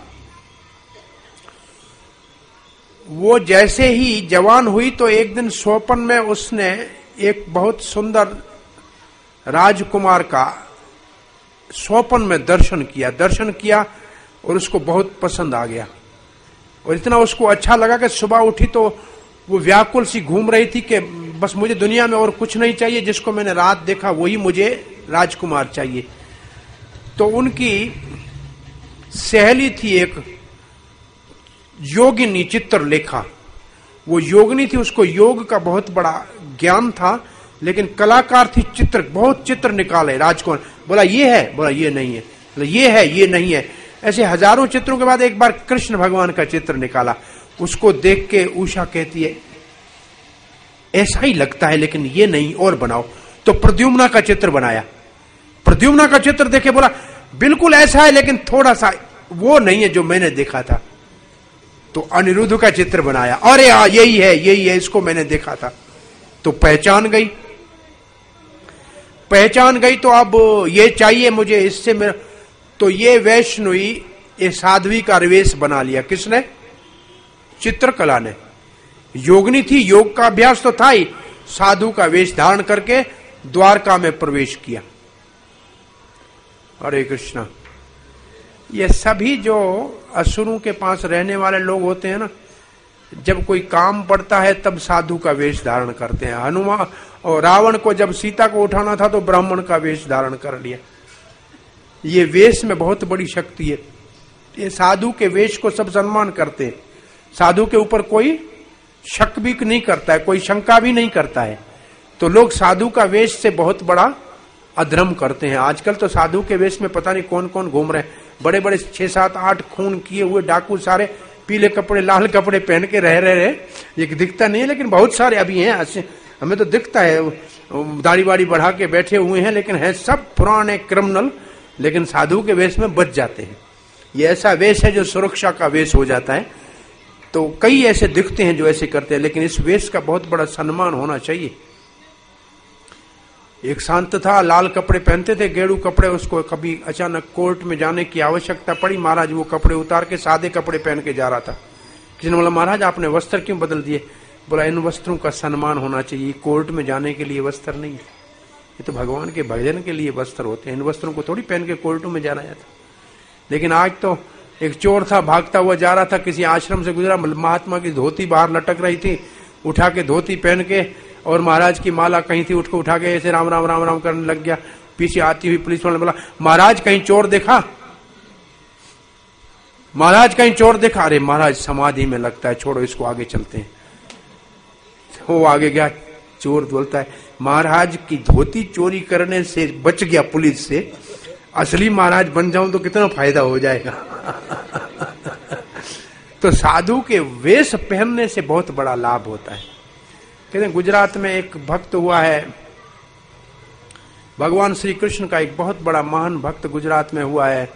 वो जैसे ही जवान हुई तो एक दिन स्वप्न में उसने एक बहुत सुंदर राजकुमार का स्वप्न में दर्शन किया और उसको बहुत पसंद आ गया। और इतना उसको अच्छा लगा कि सुबह उठी तो वो व्याकुल सी घूम रही थी कि बस मुझे दुनिया में और कुछ नहीं चाहिए, जिसको मैंने रात देखा वही मुझे राजकुमार चाहिए। तो उनकी सहेली थी एक योगिनी चित्रलेखा। वो योगिनी थी, उसको योग का बहुत बड़ा ज्ञान था, लेकिन कलाकार थी, बहुत चित्र निकाले राजकुमार। बोला ये है, बोला ये नहीं है, बोला ये है, ये नहीं है। ऐसे हजारों चित्रों के बाद एक बार कृष्ण भगवान का चित्र निकाला। उसको देख के उषा कहती है ऐसा ही लगता है लेकिन ये नहीं, और बनाओ। तो प्रद्युम्ना का चित्र बनाया। प्रद्युम्ना का चित्र देखे बोला बिल्कुल ऐसा है लेकिन थोड़ा सा वो नहीं है जो मैंने देखा था। तो अनिरुद्ध का चित्र बनाया। अरे हाँ यही है, इसको मैंने देखा था। तो पहचान गई तो अब ये चाहिए मुझे, इससे मेरा। तो ये वैष्णवी ये साध्वी का वेश बना लिया। किसने? चित्रकला ने। योगिनी थी, योग का अभ्यास तो था ही, साधु का वेश धारण करके द्वारका में प्रवेश किया। हरे कृष्णा। ये सभी जो असुरों के पास रहने वाले लोग होते हैं ना, जब कोई काम पड़ता है तब साधु का वेश धारण करते हैं। हनुमान और रावण को जब सीता को उठाना था तो ब्राह्मण का वेश धारण कर लिया। ये वेश में बहुत बड़ी शक्ति है। ये साधु के वेश को सब सम्मान करते हैं। साधु के ऊपर कोई शक भी नहीं करता है, कोई शंका भी नहीं करता है। तो लोग साधु का वेश से बहुत बड़ा अधर्म करते हैं। आजकल तो साधु के वेश में पता नहीं कौन कौन घूम रहे हैं। बड़े बड़े 6, 7, 8 खून किए हुए डाकू सारे पीले कपड़े लाल कपड़े पहन के रह रहे हैं। ये दिखता नहीं है लेकिन बहुत सारे अभी हैं। हमें तो दिखता है दाढ़ी वाड़ी बढ़ा के बैठे हुए हैं, लेकिन है सब पुराने क्रिमिनल, लेकिन साधु के वेश में बच जाते हैं। ये ऐसा वेश है जो सुरक्षा का वेश हो जाता है। तो कई ऐसे दिखते हैं जो ऐसे करते हैं, लेकिन इस वेश का बहुत बड़ा सम्मान होना चाहिए। एक संत था, लाल कपड़े पहनते थे, गेड़ू कपड़े। उसको कभी अचानक कोर्ट में जाने की आवश्यकता पड़ी। महाराज वो कपड़े उतार के सादे कपड़े पहन के जा रहा था। किसी ने बोला, महाराज आपने वस्त्र क्यों बदल दिए? बोला, इन वस्त्रों का सम्मान होना चाहिए, कोर्ट में जाने के लिए वस्त्र नहीं है, ये तो भगवान के भजन के लिए वस्त्र होते हैं। इन वस्त्रों को थोड़ी पहन के कोर्टों में जाना जाता। लेकिन आज तो एक चोर था, भागता हुआ जा रहा था, किसी आश्रम से गुजरा, महात्मा की धोती बाहर लटक रही थी, उठा के धोती पहन के, और महाराज की माला कहीं थी, उसको उठा के ऐसे राम राम राम राम करने लग गया। पीछे आती हुई पुलिस वाले ने बोला, महाराज कहीं चोर देखा? महाराज कहीं चोर देखा? अरे महाराज समाधि में लगता है, छोड़ो इसको, आगे चलते हैं। वो आगे गया। चोर बोलता है, महाराज की धोती चोरी करने से बच गया पुलिस से, असली महाराज बन जाऊं तो कितना फायदा हो जाएगा। तो साधु के वेश पहनने से बहुत बड़ा लाभ होता है। कहते हैं गुजरात में एक भक्त हुआ है, भगवान श्री कृष्ण का एक बहुत बड़ा महान भक्त गुजरात में हुआ है।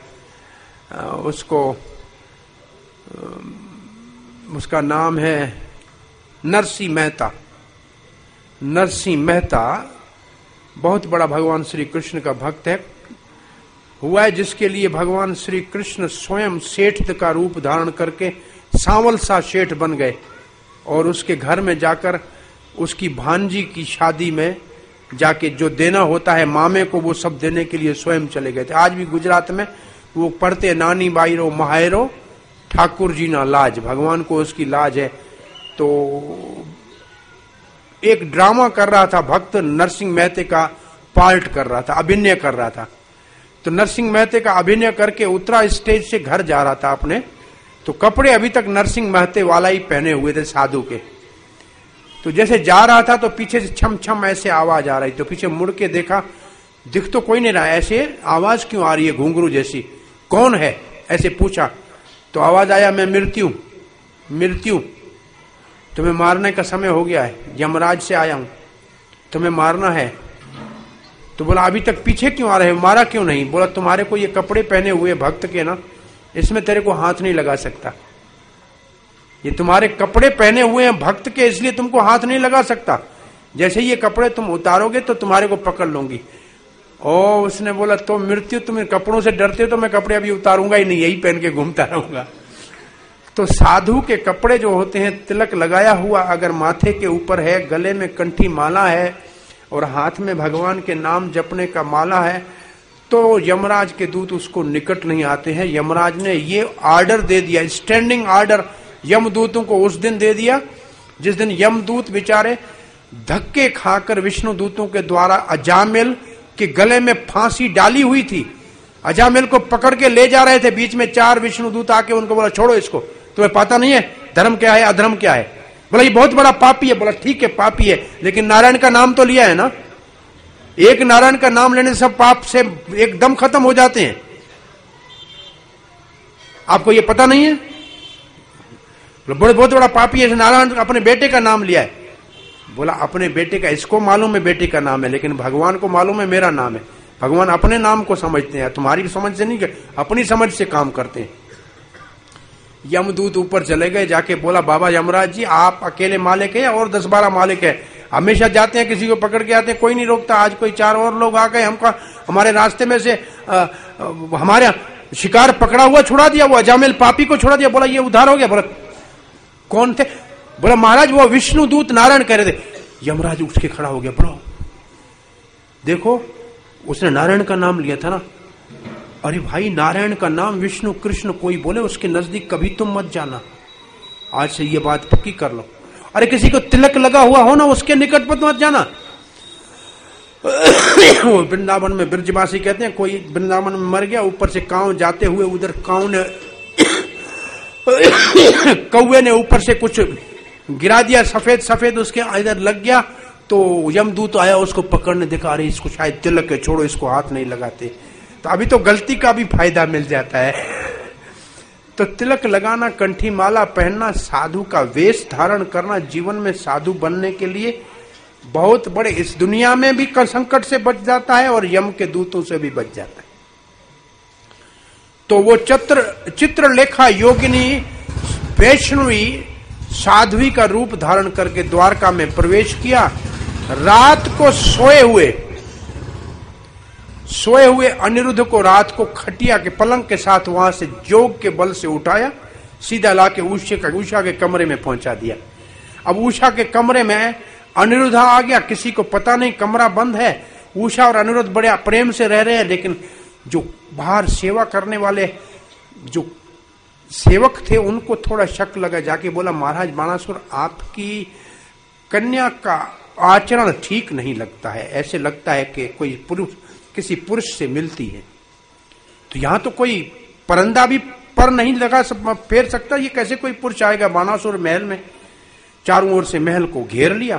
उसका नाम है नरसिंह मेहता। नरसिंह मेहता बहुत बड़ा भगवान श्री कृष्ण का भक्त है हुआ है, जिसके लिए भगवान श्री कृष्ण स्वयं सेठ का रूप धारण करके सांवल सा सेठ बन गए, और उसके घर में जाकर उसकी भांजी की शादी में जाके जो देना होता है मामे को, वो सब देने के लिए स्वयं चले गए थे। आज भी गुजरात में वो पढ़ते, नानी बाईरो महायरो ठाकुर जी ना लाज, भगवान को उसकी लाज है। तो एक ड्रामा कर रहा था भक्त, नरसिंह मेहते का पार्ट कर रहा था, अभिनय कर रहा था। तो नरसिंह मेहते का अभिनय करके उतरा, स्टेज से घर जा रहा था अपने, तो कपड़े अभी तक नरसिंह मेहते वाला ही पहने हुए थे साधु के। तो जैसे जा रहा था तो पीछे से छम छम ऐसे आवाज आ रही, तो पीछे मुड़ के देखा, दिख तो कोई नहीं रहा, ऐसे आवाज क्यों आ रही है घुंघरू जैसी, कौन है? ऐसे पूछा तो आवाज आया, मैं मृत्यु, मृत्यु, तुम्हें मारने का समय हो गया है, यमराज से आया हूं, तुम्हें मारना है। तो बोला, अभी तक पीछे क्यों आ रहे हो, मारा क्यों नहीं? बोला, तुम्हारे को ये कपड़े पहने हुए भक्त के ना, इसमें तेरे को हाथ नहीं लगा सकता, ये तुम्हारे कपड़े पहने हुए हैं भक्त के, इसलिए तुमको हाथ नहीं लगा सकता, जैसे ये कपड़े तुम उतारोगे तो तुम्हारे को पकड़ लूंगी। और उसने बोला, तो मृत्यु तुम कपड़ों से डरते हो तो मैं कपड़े अभी उतारूंगा ही नहीं, यही पहन के घूमता रहूंगा। तो साधु के कपड़े जो होते हैं, तिलक लगाया हुआ अगर माथे के ऊपर है, गले में कंठी माला है और हाथ में भगवान के नाम जपने का माला है, तो यमराज के दूत उसको निकट नहीं आते हैं। यमराज ने ये ऑर्डर दे दिया, स्टैंडिंग ऑर्डर यमदूतों को उस दिन दे दिया जिस दिन यमदूत बेचारे धक्के खाकर विष्णु दूतों के द्वारा अजामिल के गले में फांसी डाली हुई थी, अजामिल को पकड़ के ले जा रहे थे, बीच में 4 विष्णु दूत आके उनको बोला, छोड़ो इसको, तुम्हें पता नहीं है धर्म क्या है अधर्म क्या है? बोला, ये बहुत बड़ा पापी है। बोला, ठीक है पापी है, लेकिन नारायण का नाम तो लिया है ना, एक नारायण का नाम लेने से सब पाप से एकदम खत्म हो जाते हैं, आपको ये पता नहीं है? बहुत बड़ा पापी है, नारायण अपने बेटे का नाम लिया है। बोला, अपने बेटे का, इसको मालूम है बेटे का नाम है, लेकिन भगवान को मालूम है मेरा नाम है। भगवान अपने नाम को समझते हैं, तुम्हारी समझ से नहीं, अपनी समझ से काम करते हैं। यमदूत ऊपर चले गए, जाके बोला, बाबा यमराज जी, आप अकेले मालिक है और 10-12 मालिक है? हमेशा जाते हैं, किसी को पकड़ के आते हैं, कोई नहीं रोकता, आज कोई 4 और लोग आ गए, हमको हमारे रास्ते में से हमारे शिकार पकड़ा हुआ छुड़ा दिया, वो अजामिल पापी को छुड़ा दिया। बोला, ये उद्धार हो गया। बोला, कौन थे? बोला, महाराज वो विष्णु दूत नारायण कह रहे थे। यमराज उठ के खड़ा हो गया, बोलो देखो उसने नारायण का नाम लिया था ना। अरे भाई, नारायण का नाम विष्णु कृष्ण कोई बोले, उसके नजदीक कभी तुम मत जाना, आज से ये बात पक्की कर लो। अरे किसी को तिलक लगा हुआ हो ना, उसके निकट मत जाना। वृंदावन में ब्रजवासी कहते हैं, कोई वृंदावन में मर गया, ऊपर से कांव जाते हुए, उधर कांव ने कौवे ने ऊपर से कुछ गिरा दिया, सफेद सफेद उसके इधर लग गया, तो यमदूत आया उसको पकड़ने, देखा अरे इसको शायद तिलक है, छोड़ो इसको हाथ नहीं लगाते। तो अभी तो गलती का भी फायदा मिल जाता है। तो तिलक लगाना, कंठी माला पहनना, साधु का वेश धारण करना, जीवन में साधु बनने के लिए बहुत बड़े, इस दुनिया में भी संकट से बच जाता है और यम के दूतों से भी बच जाता है। तो वो चित्रलेखा योगिनी वैष्णवी साध्वी का रूप धारण करके द्वारका में प्रवेश किया। रात को सोए हुए सोए हुए अनिरुद्ध को रात को खटिया के पलंग के साथ वहां से जोग के बल से उठाया, सीधा लाके उषा के कमरे में पहुंचा दिया। अब उषा के कमरे में अनिरुद्ध आ गया, किसी को पता नहीं, कमरा बंद है। उषा और अनिरुद्ध बड़े प्रेम से रह रहे हैं, लेकिन जो बाहर सेवा करने वाले जो सेवक थे उनको थोड़ा शक लगा। जाके बोला, महाराज बाणासुर, आपकी कन्या का आचरण ठीक नहीं लगता है, ऐसे लगता है कि कोई पुरुष किसी पुरुष से मिलती है। तो यहां तो कोई परंदा भी पर नहीं लगा फेर सकता, ये कैसे कोई पुरुष आएगा बाणासुर महल में। चारों ओर से महल को घेर लिया।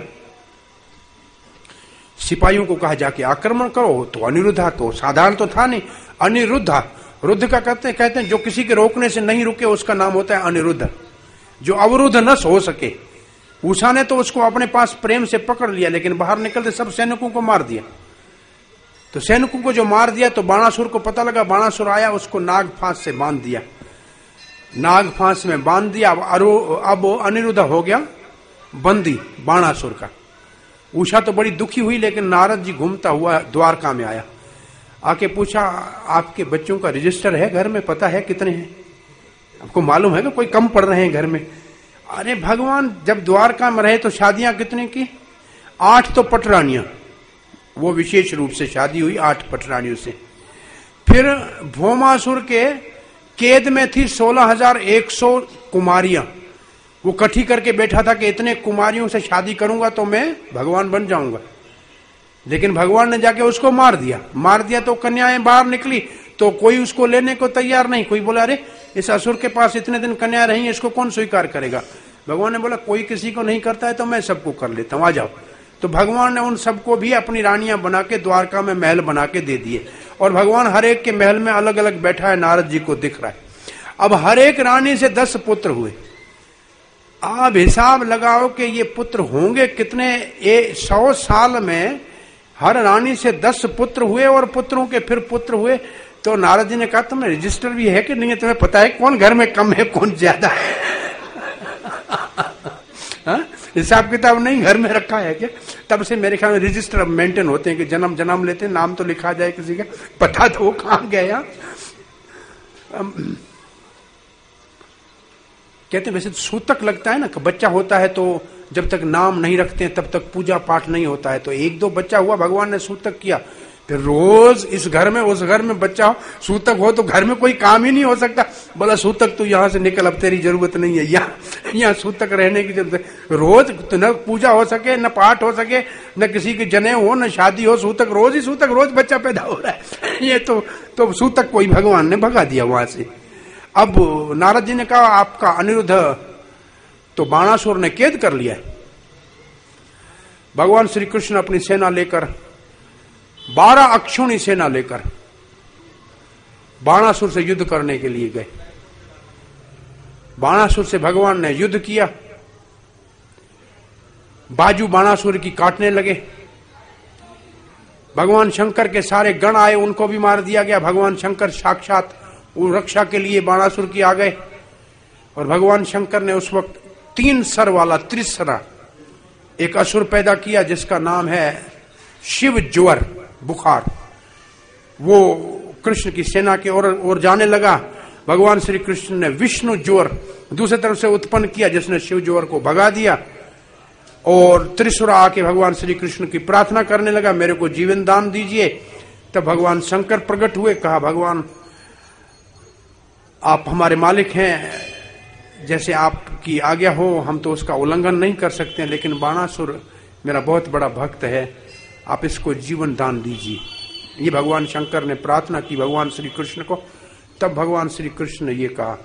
सिपाहियों को कहा जाके आक्रमण करो। तो अनिरुद्धा तो साधारण तो था नहीं, अनिरुद्धा, रुद्ध का कहते हैं जो किसी के रोकने से नहीं रुके उसका नाम होता है अनिरुद्ध, जो अवरुद्ध न हो सके। उषा ने तो उसको अपने पास प्रेम से पकड़ लिया, लेकिन बाहर निकलते सब सैनिकों को मार दिया। तो सैनिकों को जो मार दिया तो बाणासुर को पता लगा, बाणासुर आया, उसको नाग फांस से बांध दिया, नाग फांस में बांध दिया। अब अनिरुद्ध हो गया बंदी बाणासुर का। उषा तो बड़ी दुखी हुई, लेकिन नारद जी घूमता हुआ द्वारका में आया, आके पूछा, आपके बच्चों का रजिस्टर है घर में, पता है कितने हैं, आपको मालूम है कि कोई कम पड़ रहे हैं घर में। अरे भगवान, जब द्वारका में रहे तो शादियां कितने की? 8 तो पटरानियां, वो विशेष रूप से शादी हुई 8 पटरानियों से। फिर भौमासुर के कैद में थी 16,100 कुमारियां, वो इकट्ठी करके बैठा था कि इतने कुमारियों से शादी करूंगा तो मैं भगवान बन जाऊंगा। लेकिन भगवान ने जाके उसको मार दिया तो कन्याएं बाहर निकली, तो कोई उसको लेने को तैयार नहीं। कोई बोला, अरे इस असुर के पास इतने दिन कन्या रही, इसको कौन स्वीकार करेगा। भगवान ने बोला, कोई किसी को नहीं करता है तो मैं सबको कर लेता हूं, आ जाओ। तो भगवान ने उन सबको भी अपनी रानियां बना के द्वारका में महल बना के दे दिए, और भगवान हर एक के महल में अलग अलग बैठा है, नारद जी को दिख रहा है। अब हर एक रानी से 10 पुत्र हुए। आप हिसाब लगाओ कि ये पुत्र होंगे कितने। 100 साल में हर रानी से 10 पुत्र हुए, और पुत्रों के फिर पुत्र हुए। तो नारद जी ने कहा, तुम्हें रजिस्टर भी है कि नहीं है, तुम्हें पता है कौन घर में कम है कौन ज्यादा है? हिसाब किताब नहीं घर में रखा है क्या? तब से मेरे ख्याल में रजिस्टर अब मेंटेन होते हैं कि जन्म लेते हैं, नाम तो लिखा जाए किसी का, पता तो वो कहां गया। कहते हैं वैसे तो सूतक लगता है ना, कि बच्चा होता है तो जब तक नाम नहीं रखते हैं तब तक पूजा पाठ नहीं होता है। तो 1-2 बच्चा हुआ, भगवान ने सूतक किया। फिर रोज इस घर में उस घर में बच्चा हो, सूतक हो तो घर में कोई काम ही नहीं हो सकता। बोला, सूतक तू यहां से निकल, अब तेरी जरूरत नहीं है, यहाँ सूतक रहने की जरूरत। रोज तो न पूजा हो सके, न पाठ हो सके, न किसी की जनेऊ हो, न शादी हो, सूतक रोज ही सूतक, रोज बच्चा पैदा हो रहा है। ये तो सूतक कोई भगवान ने भगा दिया वहां से। अब नारद जी ने कहा, आपका अनिरुद्ध तो बाणासुर ने कैद कर लिया है। भगवान श्री कृष्ण अपनी सेना लेकर 12 अक्षौणी सेना लेकर बाणासुर से युद्ध करने के लिए गए। बाणासुर से भगवान ने युद्ध किया, बाजू बाणासुर की काटने लगे। भगवान शंकर के सारे गण आए, उनको भी मार दिया गया। भगवान शंकर साक्षात रक्षा के लिए बाणासुर की आ गए, और भगवान शंकर ने उस वक्त 3 सर वाला त्रिसरा एक असुर पैदा किया, जिसका नाम है शिव ज्वर, बुखार। वो कृष्ण की सेना की ओर जाने लगा। भगवान श्री कृष्ण ने विष्णु ज्वर दूसरी तरफ से उत्पन्न किया, जिसने शिव ज्वर को भगा दिया। और त्रिसुरा आके भगवान श्री कृष्ण की प्रार्थना करने लगा, मेरे को जीवन दान दीजिए। तब भगवान शंकर प्रकट हुए, कहा, भगवान आप हमारे मालिक हैं, जैसे आपकी आज्ञा हो, हम तो उसका उल्लंघन नहीं कर सकते, लेकिन बाणासुर मेरा बहुत बड़ा भक्त है, आप इसको जीवन दान दीजिए। ये भगवान शंकर ने प्रार्थना की भगवान श्री कृष्ण को। तब भगवान श्री कृष्ण ने ये कहा,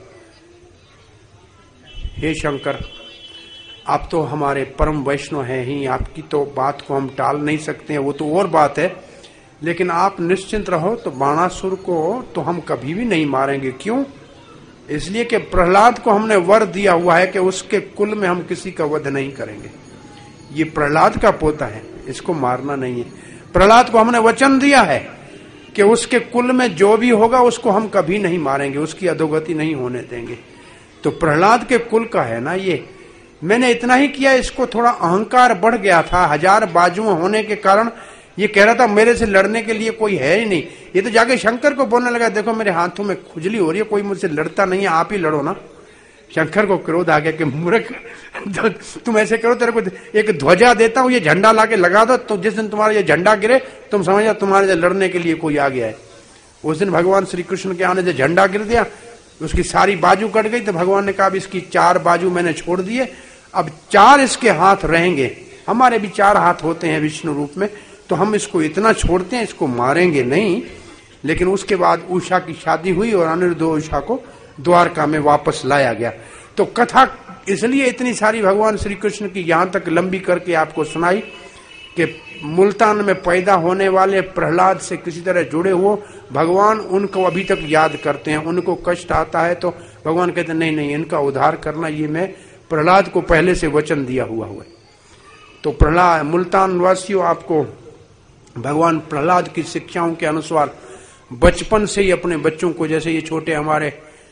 हे शंकर, आप तो हमारे परम वैष्णव हैं ही, आपकी तो बात को हम टाल नहीं सकते हैं, वो तो और बात है, लेकिन आप निश्चिंत रहो, तो बाणासुर को तो हम कभी भी नहीं मारेंगे। क्यों? इसलिए कि प्रहलाद को हमने वर दिया हुआ है कि उसके कुल में हम किसी का वध नहीं करेंगे। ये प्रहलाद का पोता है, इसको मारना नहीं है। प्रहलाद को हमने वचन दिया है कि उसके कुल में जो भी होगा उसको हम कभी नहीं मारेंगे, उसकी अधोगति नहीं होने देंगे। तो प्रहलाद के कुल का है ना ये। मैंने इतना ही किया, इसको थोड़ा अहंकार बढ़ गया था, 1000 बाजुओं होने के कारण ये कह रहा था मेरे से लड़ने के लिए कोई है ही नहीं। ये तो जाके शंकर को बोलने लगा, देखो मेरे हाथों में खुजली हो रही है, कोई मुझसे लड़ता नहीं है, आप ही लड़ो ना। शंकर को क्रोध आ गया कि मूर्ख, तुम ऐसे करो, तेरे को एक ध्वजा देता हूं, ये झंडा लाके लगा दो, तो जिस दिन तुम्हारा ये झंडा गिरे तुम समझो तुम्हारे से लड़ने के लिए कोई आ गया है। उस दिन भगवान श्री कृष्ण के आने से झंडा गिर दिया, उसकी सारी बाजू कट गई। तो भगवान ने कहा इसकी 4 बाजू मैंने छोड़ दिए, अब 4 इसके हाथ रहेंगे। हमारे भी 4 हाथ होते हैं विष्णु रूप में, तो हम इसको इतना छोड़ते हैं, इसको मारेंगे नहीं। लेकिन उसके बाद उषा की शादी हुई और अनिरुद्ध उषा को द्वारका में वापस लाया गया। तो कथा इसलिए इतनी सारी भगवान श्री कृष्ण की यहां तक लंबी करके आपको सुनाई कि मुल्तान में पैदा होने वाले प्रहलाद से किसी तरह जुड़े हो, भगवान उनको अभी तक याद करते हैं। उनको कष्ट आता है तो भगवान कहते हैं नहीं नहीं, इनका उद्धार करना ये मैं प्रहलाद को पहले से वचन दिया हुआ है। तो प्रहलाद, मुल्तान वासियों, आपको भगवान प्रहलाद की शिक्षाओं के अनुसार बचपन से ही अपने बच्चों को, जैसे ये छोटे हमारे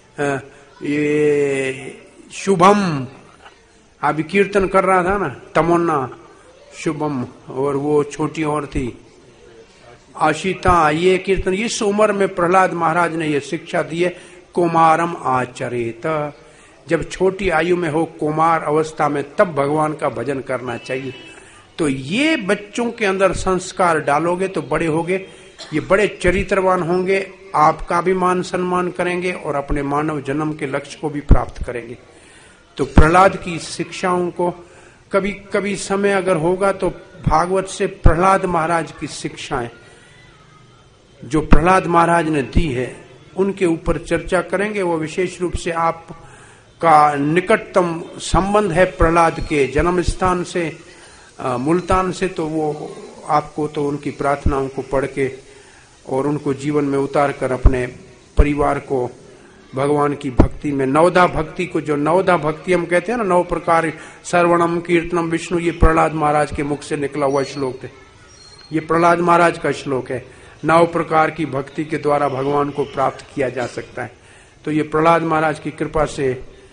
ये शुभम अभी कीर्तन कर रहा था ना, तमन्ना शुभम, और वो छोटी और थी आशिता, ये कीर्तन इस उम्र में प्रहलाद महाराज ने ये शिक्षा दी है, कुमारम आचरेत। जब छोटी आयु में हो, कुमार अवस्था में, तब भगवान का भजन करना चाहिए। तो ये बच्चों के अंदर संस्कार डालोगे तो बड़े होगे, ये बड़े चरित्रवान होंगे, आपका भी मान सम्मान करेंगे और अपने मानव जन्म के लक्ष्य को भी प्राप्त करेंगे। तो प्रहलाद की शिक्षाओं को कभी कभी समय अगर होगा तो भागवत से प्रहलाद महाराज की शिक्षाएं जो प्रहलाद महाराज ने दी है उनके ऊपर चर्चा करेंगे। वो विशेष रूप से आपका निकटतम संबंध है प्रहलाद के जन्म स्थान से, मुल्तान से, तो वो आपको तो उनकी प्रार्थनाओं को पढ़ के और उनको जीवन में उतार कर अपने परिवार को भगवान की भक्ति में, नवधा भक्ति को, जो नवधा भक्ति हम कहते हैं ना, 9 प्रकार, श्रवणम कीर्तनम विष्णु, ये प्रहलाद महाराज के मुख से निकला हुआ श्लोक है। ये प्रहलाद महाराज का श्लोक है। 9 प्रकार की भक्ति के द्वारा भगवान को प्राप्त किया जा सकता है। तो ये प्रहलाद महाराज की कृपा से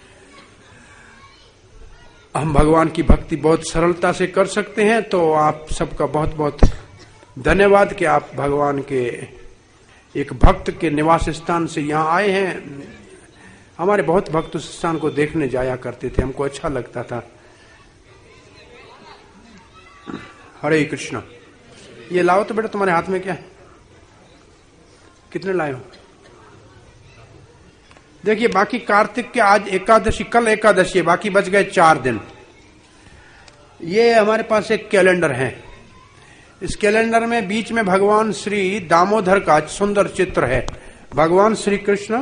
हम भगवान की भक्ति बहुत सरलता से कर सकते हैं। तो आप सबका बहुत बहुत धन्यवाद कि आप भगवान के एक भक्त के निवास स्थान से यहाँ आए हैं। हमारे बहुत भक्त उस स्थान को देखने जाया करते थे, हमको अच्छा लगता था। हरे कृष्णा। ये लाओ तो बेटा, तुम्हारे हाथ में क्या है, कितने लाए हो? देखिए, बाकी कार्तिक के आज एकादशी, कल एकादशी है, बाकी बच गए 4 दिन। ये हमारे पास एक कैलेंडर है। इस कैलेंडर में बीच में भगवान श्री दामोदर का सुंदर चित्र है। भगवान श्री कृष्ण,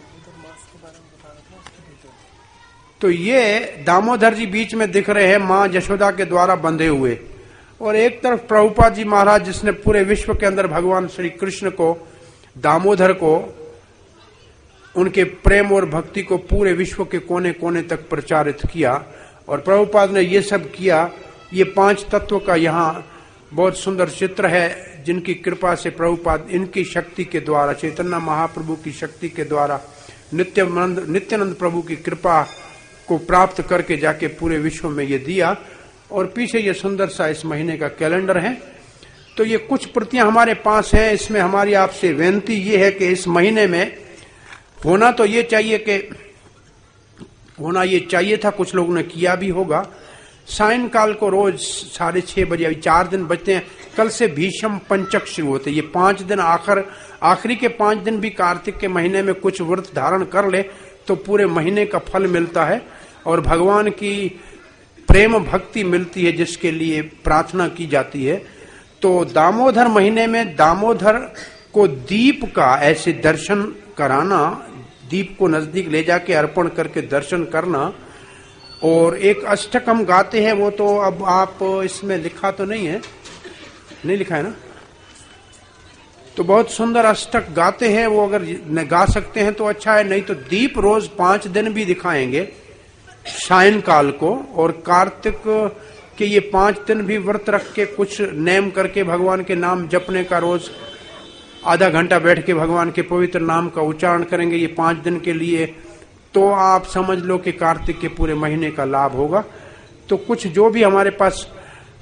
तो ये दामोदर जी बीच में दिख रहे हैं, मां यशोदा के द्वारा बंधे हुए, और एक तरफ प्रभुपाद जी महाराज जिसने पूरे विश्व के अंदर भगवान श्री कृष्ण को, दामोदर को, उनके प्रेम और भक्ति को पूरे विश्व के कोने कोने तक प्रचारित किया। और प्रभुपाद ने ये सब किया। ये 5 तत्व का यहाँ बहुत सुंदर चित्र है, जिनकी कृपा से प्रभुपाद, इनकी शक्ति के द्वारा, चैतन्य महाप्रभु की शक्ति के द्वारा, नित्यानंद प्रभु की कृपा को प्राप्त करके जाके पूरे विश्व में ये दिया। और पीछे ये सुंदर सा इस महीने का कैलेंडर है। तो ये कुछ प्रतियां हमारे पास हैं। इसमें हमारी आपसे विनती ये है कि इस महीने में होना तो ये चाहिए कि होना ये चाहिए था, कुछ लोगों ने किया भी होगा, सायंकाल को रोज 6:30 बजे, अभी 4 दिन बचते हैं, कल से भीष्म पंचक शुरू होते। ये 5 दिन आखिरी के 5 दिन भी कार्तिक के महीने में कुछ व्रत धारण कर ले तो पूरे महीने का फल मिलता है और भगवान की प्रेम भक्ति मिलती है, जिसके लिए प्रार्थना की जाती है। तो दामोदर महीने में दामोदर को दीप का ऐसे दर्शन कराना, दीप को नजदीक ले जाके अर्पण करके दर्शन करना। और एक अष्टक हम गाते हैं, वो तो अब आप इसमें लिखा तो नहीं है, नहीं लिखा है ना, तो बहुत सुंदर अष्टक गाते हैं, वो अगर गा सकते हैं तो अच्छा है, नहीं तो दीप रोज 5 दिन भी दिखाएंगे सायंकाल को। और कार्तिक के ये 5 दिन भी व्रत रख के कुछ नेम करके भगवान के नाम जपने का, रोज आधा घंटा बैठ के भगवान के पवित्र नाम का उच्चारण करेंगे ये 5 दिन के लिए, तो आप समझ लो कि कार्तिक के पूरे महीने का लाभ होगा। तो कुछ जो भी हमारे पास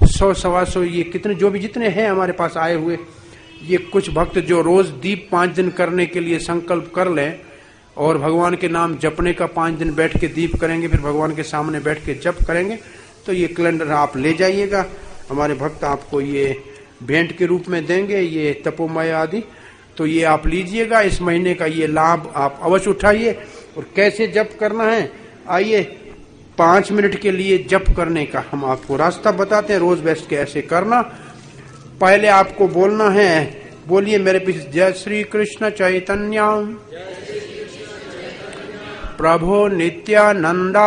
100-125 ये कितने जो भी जितने हैं हमारे पास आए हुए, ये कुछ भक्त जो रोज दीप 5 दिन करने के लिए संकल्प कर लें और भगवान के नाम जपने का 5 दिन बैठ के दीप करेंगे, फिर भगवान के सामने बैठ के जप करेंगे, तो ये कैलेंडर आप ले जाइएगा। हमारे भक्त आपको ये भेंट के रूप में देंगे, ये तपोमय आदि, तो ये आप लीजिएगा। इस महीने का ये लाभ आप अवश्य उठाइए। और कैसे जप करना है, आइए 5 मिनट के लिए जप करने का हम आपको रास्ता बताते हैं। रोज बैठ के ऐसे करना। पहले आपको बोलना है, बोलिए मेरे पीछे, जय श्री कृष्ण चैतन्य प्रभु नित्यानंदा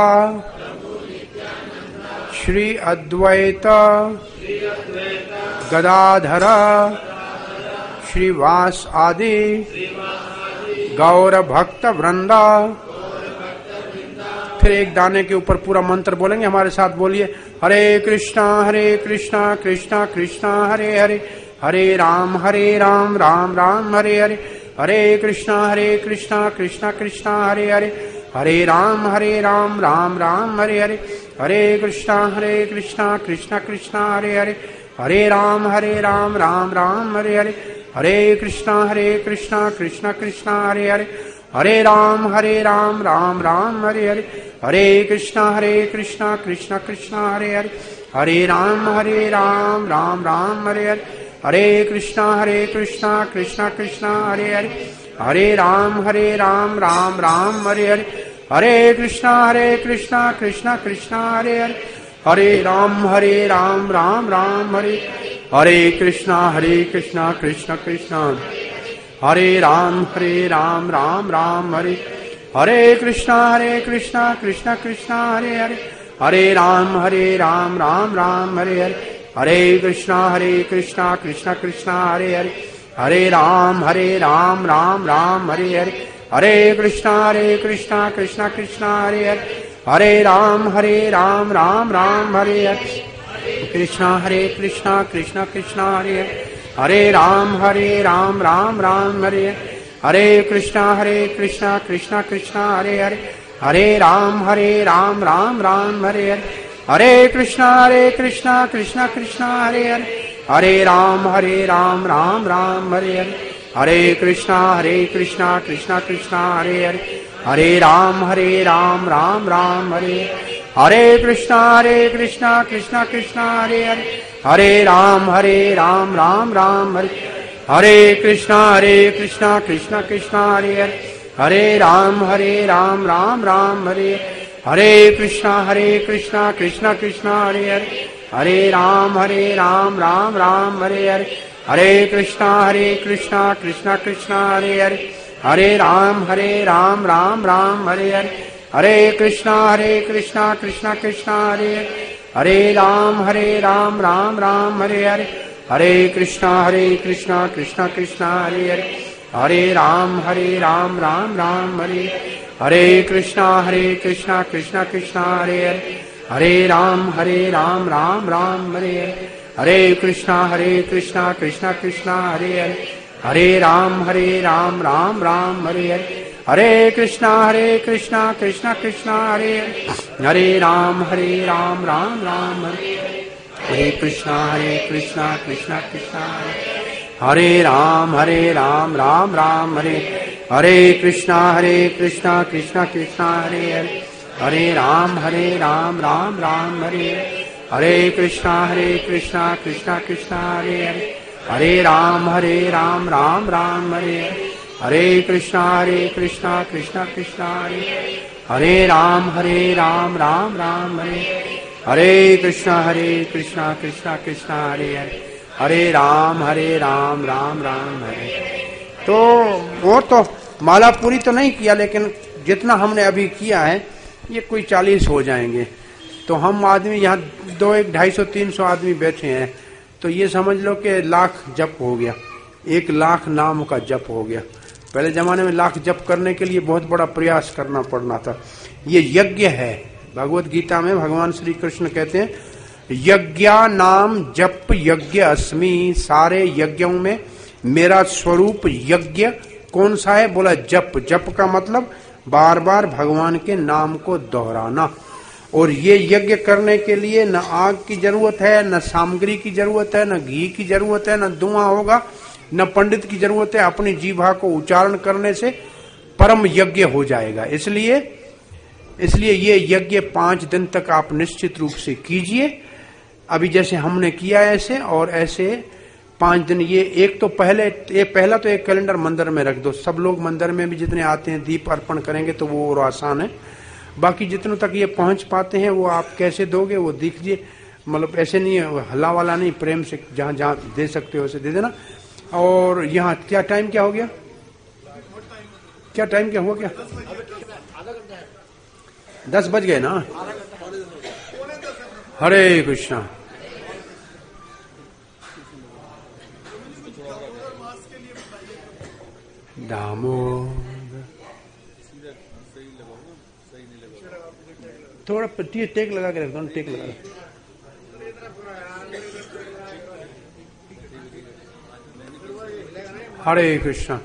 श्री अद्वैत गदाधर श्रीवास आदि गौर भक्त वृंदा। फिर एक दाने के ऊपर पूरा मंत्र बोलेंगे, हमारे साथ बोलिए, हरे कृष्णा कृष्णा कृष्णा हरे हरे, हरे राम राम राम हरे हरे, हरे कृष्णा कृष्णा कृष्णा हरे हरे, हरे राम राम राम हरे हरे, हरे कृष्णा कृष्णा कृष्णा हरे हरे, हरे राम राम राम हरे हरे, हरे कृष्णा कृष्णा कृष्णा हरे हरे, हरे राम राम राम हरे हरे, हरे कृष्णा कृष्णा कृष्णा हरे हरे, हरे राम राम राम हरे हरे, हरे कृष्णा कृष्णा कृष्णा हरे हरे, हरे राम राम राम हरे हरे, हरे कृष्णा कृष्णा कृष्णा हरे हरे, हरे राम राम राम हरे, हरे कृष्णा कृष्णा कृष्णा, हरे राम राम राम हरे, हरे कृष्णा कृष्णा कृष्णा हरे हरे, हरे राम राम राम हरे हरे, हरे कृष्णा कृष्णा कृष्णा हरे हरे, हरे राम राम राम हरे हरे, हरे कृष्णा कृष्णा कृष्णा हरे हरे, हरे राम राम राम हरे हरे, कृष्णा कृष्णा कृष्णा हरे हरे, हरे राम राम राम हरे हरे, हरे कृष्णा कृष्णा कृष्णा हरे हरे, हरे राम राम राम हरे हरे, हरे कृष्णा कृष्णा कृष्णा हरे हरे, हरे राम राम राम हरे हरे, हरे कृष्णा कृष्णा कृष्णा हरे हरे, हरे राम राम राम हरे, हरे कृष्णा कृष्णा कृष्णा हरे हरे, हरे राम राम राम हरे, हरे कृष्णा कृष्णा कृष्णा हरे हरे, हरे राम राम राम हरे, हरे कृष्णा कृष्णा कृष्णा हरे हरे, हरे राम राम राम हरे हरे, हरे कृष्णा कृष्णा कृष्णा हरे हरे, हरे राम राम राम हरे हरे, हरे कृष्णा कृष्णा कृष्णा हरे हरे, हरे राम राम राम हरे हरे, हरे कृष्णा कृष्णा कृष्णा हरे हरे, हरे राम राम राम हरे, हरे कृष्णा कृष्णा कृष्णा हरे हरे, हरे राम राम राम हरे हरे, हरे कृष्णा कृष्णा कृष्णा हरे हरे, हरे राम राम राम हरे हरे, हरे कृष्णा कृष्णा कृष्णा हरे हरे, हरे राम राम राम हरे, हरे कृष्णा कृष्णा कृष्णा हरे, हरे राम राम राम हरे, हरे कृष्णा कृष्णा कृष्णा हरे हरे, हरे राम राम राम हरे, हरे कृष्णा कृष्णा कृष्णा हरे हरे, हरे राम राम राम हरे, हरे कृष्णा कृष्णा कृष्णा हरे, हरे राम राम राम हरे, हरे कृष्णा कृष्णा कृष्णा हरे हरे, हरे राम राम राम हरे। तो वो तो माला पूरी तो नहीं किया, लेकिन जितना हमने अभी किया है ये कोई 40 हो जाएंगे। तो हम आदमी यहाँ 200-250-300 आदमी बैठे हैं, तो ये समझ लो कि लाख जप हो गया, 1 लाख नाम का जप हो गया। पहले जमाने में लाख जप करने के लिए बहुत बड़ा प्रयास करना पड़ना था। ये यज्ञ है। भगवत गीता में भगवान श्री कृष्ण कहते हैं, यज्ञा नाम जप यज्ञ अस्मि, सारे यज्ञों में मेरा स्वरूप यज्ञ कौन सा है? बोला जप। जप का मतलब बार बार भगवान के नाम को दोहराना। और ये यज्ञ करने के लिए न आग की जरूरत है, न सामग्री की जरूरत है, न घी की जरूरत है, न धुआं होगा, न पंडित की जरूरत है। अपनी जीभा को उच्चारण करने से परम यज्ञ हो जाएगा। इसलिए ये यज्ञ 5 दिन तक आप निश्चित रूप से कीजिए। अभी जैसे हमने किया ऐसे, और ऐसे 5 दिन। ये एक तो पहला तो एक कैलेंडर मंदिर में रख दो। सब लोग मंदिर में भी जितने आते हैं दीप अर्पण करेंगे तो वो और आसान है। बाकी जितनों तक ये पहुंच पाते हैं वो आप कैसे दोगे वो दीजिए। मतलब ऐसे नहीं है, हल्ला वाला नहीं, प्रेम से जहां जहां दे सकते हो उसे दे देना। और यहाँ क्या टाइम क्या हो गया, क्या टाइम क्या हुआ, क्या 10 बज गए ना। हरे कृष्णा। दामोदर थोड़ा टेक लगा के रख दो, टेक लगा। हरे कृष्णा।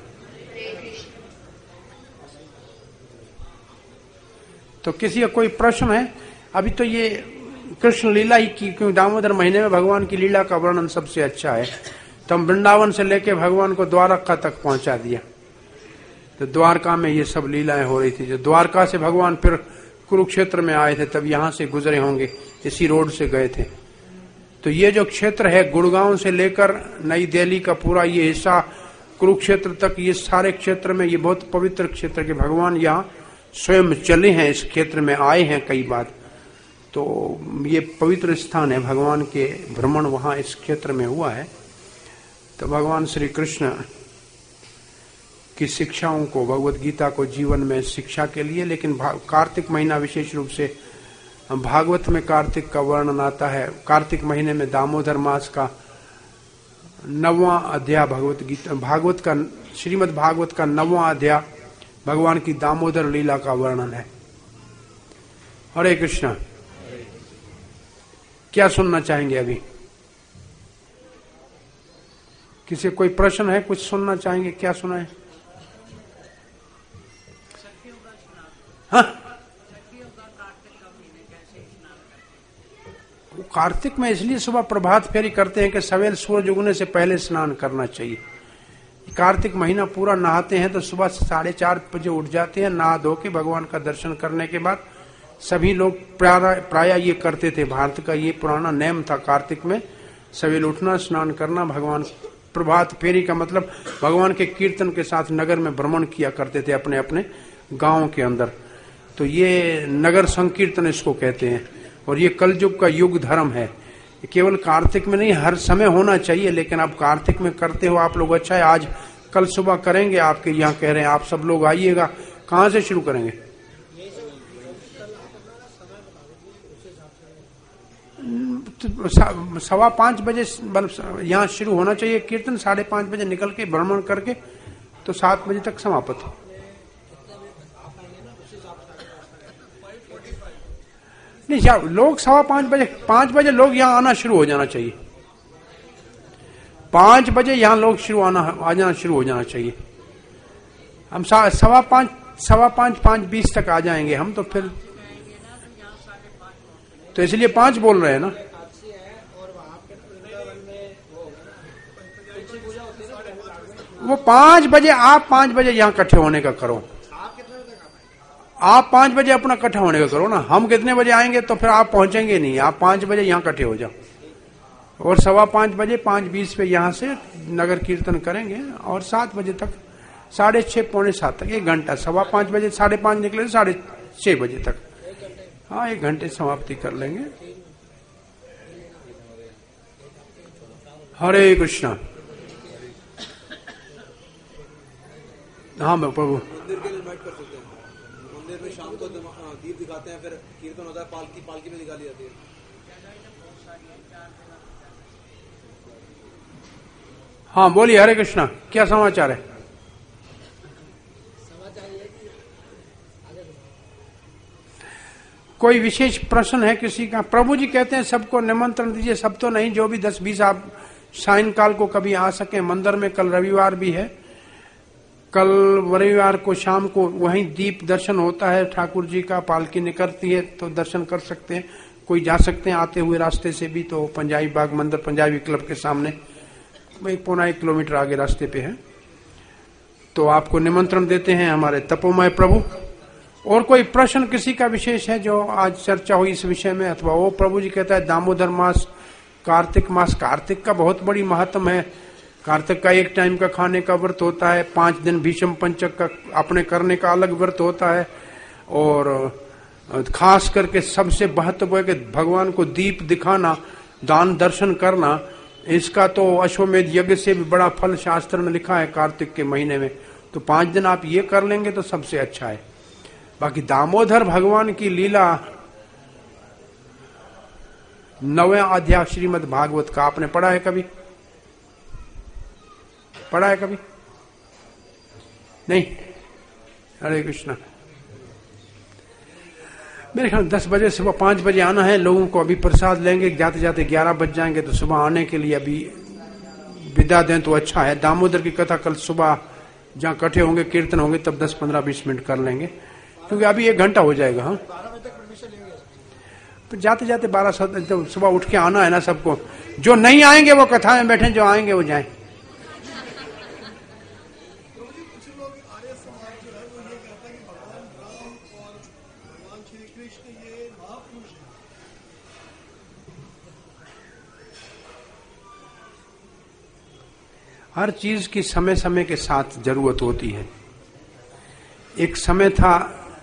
तो किसी का कोई प्रश्न है? अभी तो ये कृष्ण लीला ही की, क्योंकि दामोदर महीने में भगवान की लीला का वर्णन सबसे अच्छा है। तो हम वृंदावन से लेके भगवान को द्वारका तक पहुंचा दिया। तो द्वारका में ये सब लीलाएं हो रही थी। जो द्वारका से भगवान फिर कुरुक्षेत्र में आए थे, तब यहां से गुजरे होंगे, इसी रोड से गए थे। तो ये जो क्षेत्र है गुड़गांव से लेकर नई दिल्ली का पूरा ये हिस्सा कुरुक्षेत्र तक, ये सारे क्षेत्र में ये बहुत पवित्र क्षेत्र के भगवान यहाँ स्वयं चले हैं, इस क्षेत्र में आए हैं कई बार। तो ये पवित्र स्थान है, भगवान के भ्रमण वहां इस क्षेत्र में हुआ है। तो भगवान श्री कृष्ण की शिक्षाओं को, भगवत गीता को जीवन में शिक्षा के लिए, लेकिन कार्तिक महीना विशेष रूप से भागवत में कार्तिक का वर्णन आता है। कार्तिक महीने में दामोदर मास का 9वां अध्याय भगवत गीता, भागवत का, श्रीमद् भागवत का 9वां अध्याय भगवान की दामोदर लीला का वर्णन है। हरे कृष्णा। क्या सुनना चाहेंगे अभी? किसी कोई प्रश्न है, कुछ सुनना चाहेंगे? क्या सुना है? हाँ, कार्तिक में इसलिए सुबह प्रभात फेरी करते हैं कि सवेरे सूरज उगने से पहले स्नान करना चाहिए। कार्तिक महीना पूरा नहाते हैं तो सुबह 4:30 बजे उठ जाते हैं, नहा धो के भगवान का दर्शन करने के बाद सभी लोग प्राय ये करते थे। भारत का ये पुराना नियम था, कार्तिक में सवेरे उठना, स्नान करना, भगवान प्रभात फेरी का मतलब भगवान के कीर्तन के साथ नगर में भ्रमण किया करते थे अपने अपने गांव के अंदर। तो ये नगर संकीर्तन इसको कहते हैं। और ये कलयुग का युग धर्म है। केवल कार्तिक में नहीं, हर समय होना चाहिए, लेकिन अब कार्तिक में करते हो आप लोग, अच्छा है। आज कल सुबह करेंगे, आपके यहाँ कह रहे हैं, आप सब लोग आइएगा। कहाँ से शुरू करेंगे? 5:15 बजे यहाँ शुरू होना चाहिए कीर्तन। 5:30 बजे निकल के भ्रमण करके तो 7 बजे तक समाप्त। नहीं, लोग 5:15 बजे, 5 बजे लोग यहाँ आना शुरू हो जाना चाहिए। 5 बजे यहाँ लोग आ जाना शुरू हो जाना चाहिए। हम 5:15, 5:20 तक आ जाएंगे हम। तो फिर तो इसलिए 5 बोल रहे हैं ना। वो 5 बजे, आप 5 बजे यहाँ इकट्ठे होने का करो। आप 5 बजे अपना इकट्ठा होने का करो ना। हम कितने बजे आएंगे तो फिर आप पहुंचेंगे नहीं। आप 5 बजे यहाँ इकट्ठे हो जाओ और 5:15 बजे 5:20 पे यहाँ से नगर कीर्तन करेंगे और 7 बजे तक, 6:30 पौने 7 तक, 1 घंटा। 5:15 बजे 5:30 निकले 6:30 बजे तक, हाँ 1 घंटे समाप्ति कर लेंगे। हरे कृष्णा। हाँ मैं प्रभु मंदिर के लिए इनवाइट कर सकते हैं। मंदिर में शाम को दीप दिखाते हैं, फिर कीर्तन होता है, पालकी में निकाली जाती है। हाँ बोलिए। हरे कृष्णा, क्या समाचार है? कोई विशेष प्रश्न है किसी का? प्रभु जी कहते हैं सबको निमंत्रण दीजिए। सब तो नहीं, जो भी 10-20 आप सायंकाल को कभी आ सके। मंदिर में कल रविवार भी है कल रविवार को शाम को वहीं दीप दर्शन होता है ठाकुर जी का, पालकी निकलती है तो दर्शन कर सकते हैं, कोई जा सकते हैं आते हुए रास्ते से भी। तो पंजाबी बाग मंदिर पंजाबी क्लब के सामने 1.25 किलोमीटर आगे रास्ते पे है। तो आपको निमंत्रण देते हैं हमारे तपोमय प्रभु। और कोई प्रश्न किसी का विशेष है जो आज चर्चा हुई इस विषय में, अथवा वो प्रभु जी कहता है दामोदर मास, कार्तिक मास, कार्तिक का बहुत बड़ी महत्व है। कार्तिक का एक टाइम का खाने का व्रत होता है, 5 दिन भीष्म पंचक का अपने करने का अलग व्रत होता है। और खास करके सबसे महत्व है कि भगवान को दीप दिखाना, दान दर्शन करना, इसका तो अश्वमेध यज्ञ से भी बड़ा फल शास्त्र में लिखा है कार्तिक के महीने में। तो 5 दिन आप ये कर लेंगे तो सबसे अच्छा है। बाकी दामोदर भगवान की लीला 9वें अध्याय श्रीमद् भागवत का आपने पढ़ा है कभी? पढ़ा है कभी? नहीं? हरे कृष्णा। मेरे ख्याल 10 बजे सुबह 5 बजे आना है लोगों को। अभी प्रसाद लेंगे, जाते जाते 11 बज जाएंगे, तो सुबह आने के लिए अभी विदा दें तो अच्छा है। दामोदर की कथा कल सुबह जहां इकट्ठे होंगे, कीर्तन होंगे, तब 10, 15, 20 मिनट कर लेंगे, क्योंकि अभी 1 घंटा हो जाएगा। हाँ, तो जाते जाते 12 तो सुबह उठ के आना है ना सबको। जो नहीं आएंगे वो कथा में बैठे, जो आएंगे वो जाएं। हर चीज की समय समय के साथ जरूरत होती है। एक समय था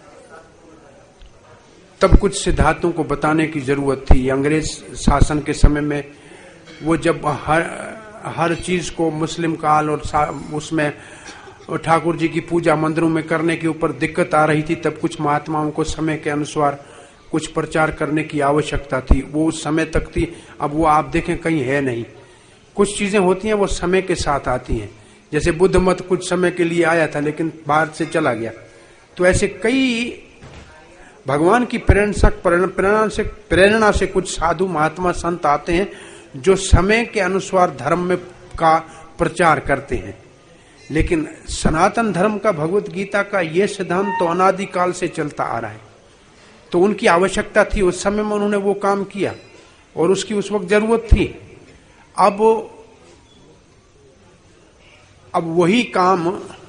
तब कुछ सिद्धांतों को बताने की जरूरत थी। अंग्रेज शासन के समय में वो जब हर चीज को मुस्लिम काल और उसमें ठाकुर जी की पूजा मंदिरों में करने के ऊपर दिक्कत आ रही थी, तब कुछ महात्माओं को समय के अनुसार कुछ प्रचार करने की आवश्यकता थी। वो उस समय तक थी, अब वो आप देखें कहीं है नहीं। कुछ चीजें होती हैं वो समय के साथ आती हैं। जैसे बुद्ध मत कुछ समय के लिए आया था लेकिन भारत से चला गया। तो ऐसे कई भगवान की प्रेरणा से कुछ साधु महात्मा संत आते हैं जो समय के अनुसार धर्म में का प्रचार करते हैं। लेकिन सनातन धर्म का, भगवत गीता का ये सिद्धांत तो अनादिकाल से चलता आ रहा है। तो उनकी आवश्यकता थी, उस समय में उन्होंने वो काम किया और उसकी उस वक्त जरूरत थी। अब वही काम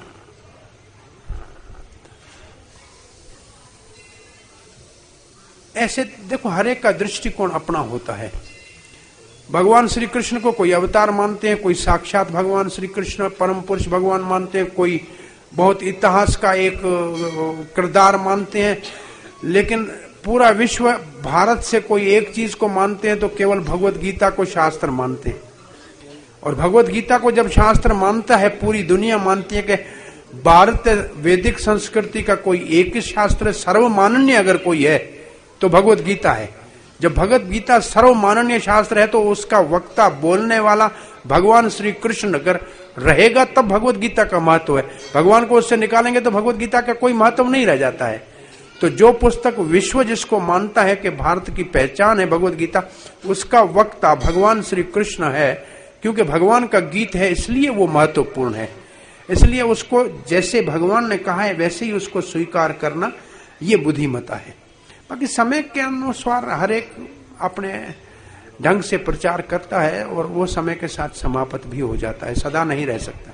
ऐसे देखो, हर एक का दृष्टिकोण अपना होता है। भगवान श्री कृष्ण को कोई अवतार मानते हैं, कोई साक्षात भगवान श्री कृष्ण परम पुरुष भगवान मानते हैं, कोई बहुत इतिहास का एक किरदार मानते हैं। लेकिन पूरा विश्व भारत से कोई एक चीज को मानते हैं तो केवल भगवत गीता को शास्त्र मानते हैं। और भगवत गीता को जब शास्त्र मानता है, पूरी दुनिया मानती है कि भारत वैदिक संस्कृति का कोई एक ही शास्त्र सर्वमाननीय अगर कोई है तो भगवत गीता है। जब भगवत गीता सर्वमाननीय शास्त्र है तो उसका वक्ता, बोलने वाला भगवान श्री कृष्ण अगर रहेगा तब भगवत गीता का महत्व है। भगवान को उससे निकालेंगे तो भगवत गीता का कोई महत्व नहीं रह जाता है। तो जो पुस्तक विश्व जिसको मानता है कि भारत की पहचान है भगवत गीता, उसका वक्ता भगवान श्री कृष्ण है। क्योंकि भगवान का गीत है इसलिए वो महत्वपूर्ण है। इसलिए उसको जैसे भगवान ने कहा है वैसे ही उसको स्वीकार करना, ये बुद्धिमता है। बाकी समय के अनुसार हर एक अपने ढंग से प्रचार करता है और वो समय के साथ समाप्त भी हो जाता है, सदा नहीं रह सकता।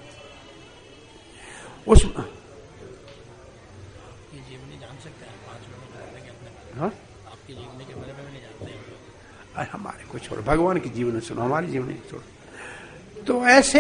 उस हाँ? आपके जीवनी के बारे में नहीं जानते हैं। हमारे को छोड़ो, भगवान की जीवन सुनो, हमारी जीवनी छोड़ो। तो ऐसे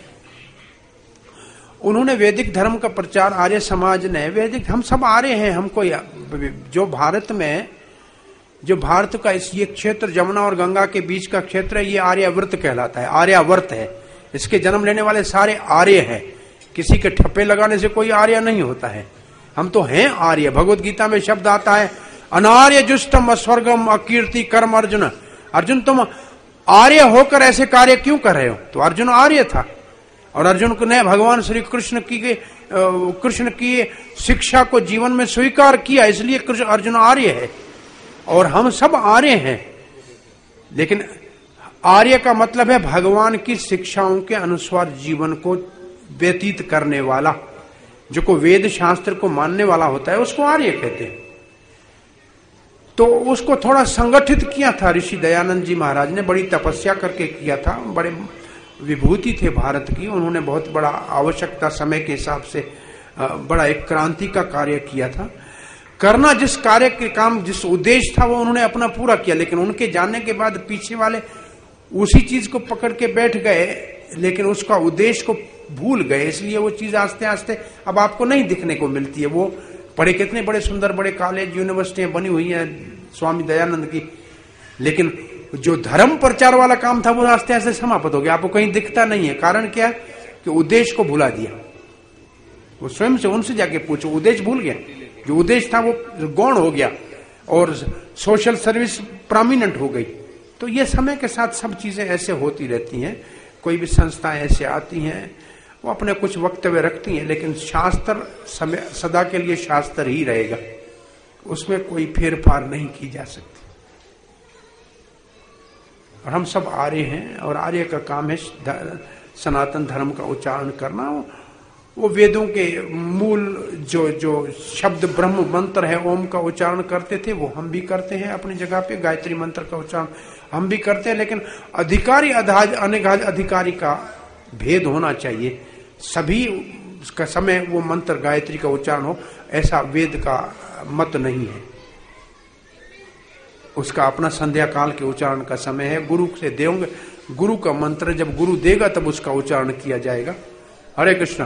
उन्होंने वैदिक धर्म का प्रचार, आर्य समाज ने वैदिक, हम सब आर्य हैं। हमको जो भारत में, जो भारत का ये क्षेत्र जमुना और गंगा के बीच का क्षेत्र है, ये आर्यावर्त कहलाता है, आर्यावर्त है। इसके जन्म लेने वाले सारे आर्य हैं। किसी के ठप्पे लगाने से कोई आर्य नहीं होता है। हम तो हैं आर्य। भगवत गीता में शब्द आता है, अनार्य जुष्टम अस्वर्गम अकीर्ति कर्म अर्जुन। अर्जुन तुम आर्य होकर ऐसे कार्य क्यों कर रहे हो? तो अर्जुन आर्य था और अर्जुन ने भगवान श्री कृष्ण की शिक्षा को जीवन में स्वीकार किया, इसलिए अर्जुन आर्य है। और हम सब आर्य हैं। लेकिन आर्य का मतलब है भगवान की शिक्षाओं के अनुसार जीवन को व्यतीत करने वाला। जो को वेद शास्त्र को मानने वाला होता है उसको आर्य कहते हैं। तो उसको थोड़ा संगठित किया था ऋषि दयानंद जी महाराज ने, बड़ी तपस्या करके किया था। बड़े विभूति थे भारत की, उन्होंने बहुत बड़ा आवश्यकता समय के हिसाब से बड़ा एक क्रांति का कार्य किया था। करना जिस कार्य के काम जिस उद्देश्य था वो उन्होंने अपना पूरा किया, लेकिन उनके जाने के बाद पीछे वाले उसी चीज को पकड़ के बैठ गए, लेकिन उसका उद्देश्य को भूल गए। इसलिए वो चीज आस्ते आस्ते अब आपको नहीं दिखने को मिलती है। वो पढ़े कितने बड़े सुंदर बड़े कॉलेज यूनिवर्सिटियां बनी हुई हैं स्वामी दयानंद की, लेकिन जो धर्म प्रचार वाला काम था वो आस्ते आस्ते समाप्त हो गया, आपको कहीं दिखता नहीं है। कारण क्या? कि उद्देश्य को भुला दिया। वो स्वयं से उनसे जाके पूछो, उद्देश्य भूल गया। जो उद्देश्य था वो गौण हो गया और सोशल सर्विस प्रोमिनेंट हो गई। तो ये समय के साथ सब चीजें ऐसे होती रहती हैं। कोई भी संस्थाएं ऐसे आती हैं, वो अपने कुछ वक्तव्य रखती हैं, लेकिन शास्त्र समय सदा के लिए शास्त्र ही रहेगा, उसमें कोई फेरफार नहीं की जा सकती। और हम सब आर्य हैं और आर्य का काम है सनातन धर्म का उच्चारण करना। वो वेदों के मूल जो शब्द ब्रह्म मंत्र है, ओम का उच्चारण करते थे, वो हम भी करते हैं अपनी जगह पे। गायत्री मंत्र का उच्चारण हम भी करते हैं, लेकिन अधिकारी अनिगाज अधिकारी का भेद होना चाहिए। सभी का समय वो मंत्र गायत्री का उच्चारण हो, ऐसा वेद का मत नहीं है। उसका अपना संध्या काल के उच्चारण का समय है। गुरु से देंगे, गुरु का मंत्र जब गुरु देगा तब उसका उच्चारण किया जाएगा। हरे कृष्णा।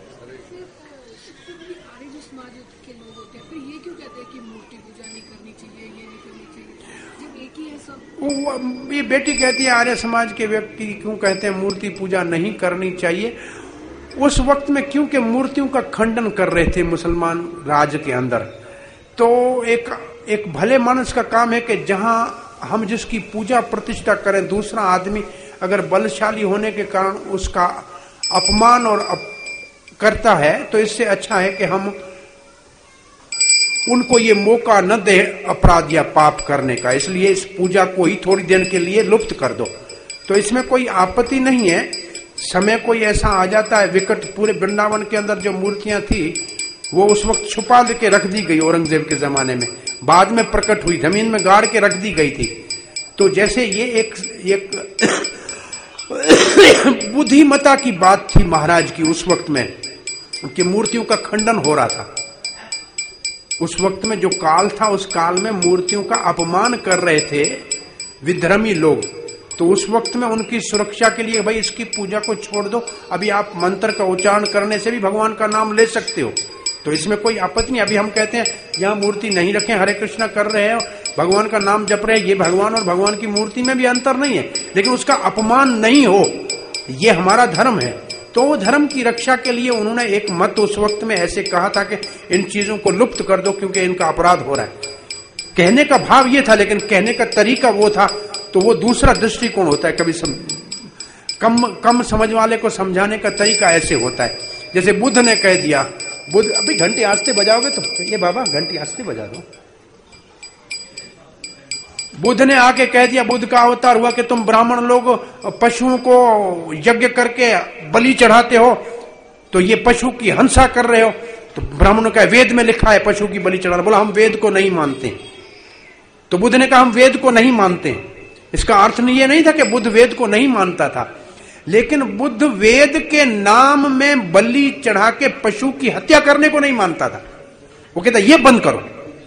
ये बेटी कहती है आर्य समाज के व्यक्ति क्यों कहते हैं मूर्ति पूजा नहीं करनी चाहिए। उस वक्त में क्योंकि मूर्तियों का खंडन कर रहे थे मुसलमान राज के अंदर, तो एक भले मानस का काम है कि जहां हम जिसकी पूजा प्रतिष्ठा करें, दूसरा आदमी अगर बलशाली होने के कारण उसका अपमान और करता है, तो इससे अच्छा है कि हम उनको ये मौका न दे अपराध या पाप करने का। इसलिए इस पूजा को ही थोड़ी देर के लिए लुप्त कर दो, तो इसमें कोई आपत्ति नहीं है। समय कोई ऐसा आ जाता है विकट, पूरे वृंदावन के अंदर जो मूर्तियां थी वो उस वक्त छुपा के रख दी गई औरंगजेब के जमाने में, बाद में प्रकट हुई, जमीन में गाड़ के रख दी गई थी। तो जैसे ये एक बुद्धिमता की बात थी महाराज की उस वक्त में, कि मूर्तियों का खंडन हो रहा था। उस वक्त में जो काल था, उस काल में मूर्तियों का अपमान कर रहे थे विधर्मी लोग। तो उस वक्त में उनकी सुरक्षा के लिए भाई इसकी पूजा को छोड़ दो, अभी आप मंत्र का उच्चारण करने से भी भगवान का नाम ले सकते हो, तो इसमें कोई आपत्ति नहीं। अभी हम कहते हैं यहाँ मूर्ति नहीं रखें, हरे कृष्णा कर रहे हो, भगवान का नाम जप रहे हैं, ये भगवान और भगवान की मूर्ति में भी अंतर नहीं है, लेकिन उसका अपमान नहीं हो, ये हमारा धर्म है। तो वो धर्म की रक्षा के लिए उन्होंने एक मत उस वक्त में ऐसे कहा था कि इन चीजों को लुप्त कर दो क्योंकि इनका अपराध हो रहा है। कहने का भाव ये था, लेकिन कहने का तरीका वो था, तो वो दूसरा दृष्टिकोण होता है। कभी कम समझ वाले को समझाने का तरीका ऐसे होता है। जैसे बुद्ध ने कह दिया, बुद्ध अभी घंटी आस्ते बजाओगे तो ये बाबा घंटी आस्ते बजा दो। बुद्ध ने आके कह दिया, बुद्ध का अवतार हुआ कि तुम ब्राह्मण लोग पशुओं को यज्ञ करके बलि चढ़ाते हो, तो ये पशु की हिंसा कर रहे हो। तो ब्राह्मणों का वेद में लिखा है पशु की बलि चढ़ाना। बोला हम वेद को नहीं मानते। तो बुद्ध ने कहा हम वेद को नहीं मानते। इसका अर्थ ये नहीं था कि बुद्ध वेद को नहीं मानता था, लेकिन बुद्ध वेद के नाम में बलि चढ़ा के पशु की हत्या करने को नहीं मानता था। वो कहता ये बंद करो।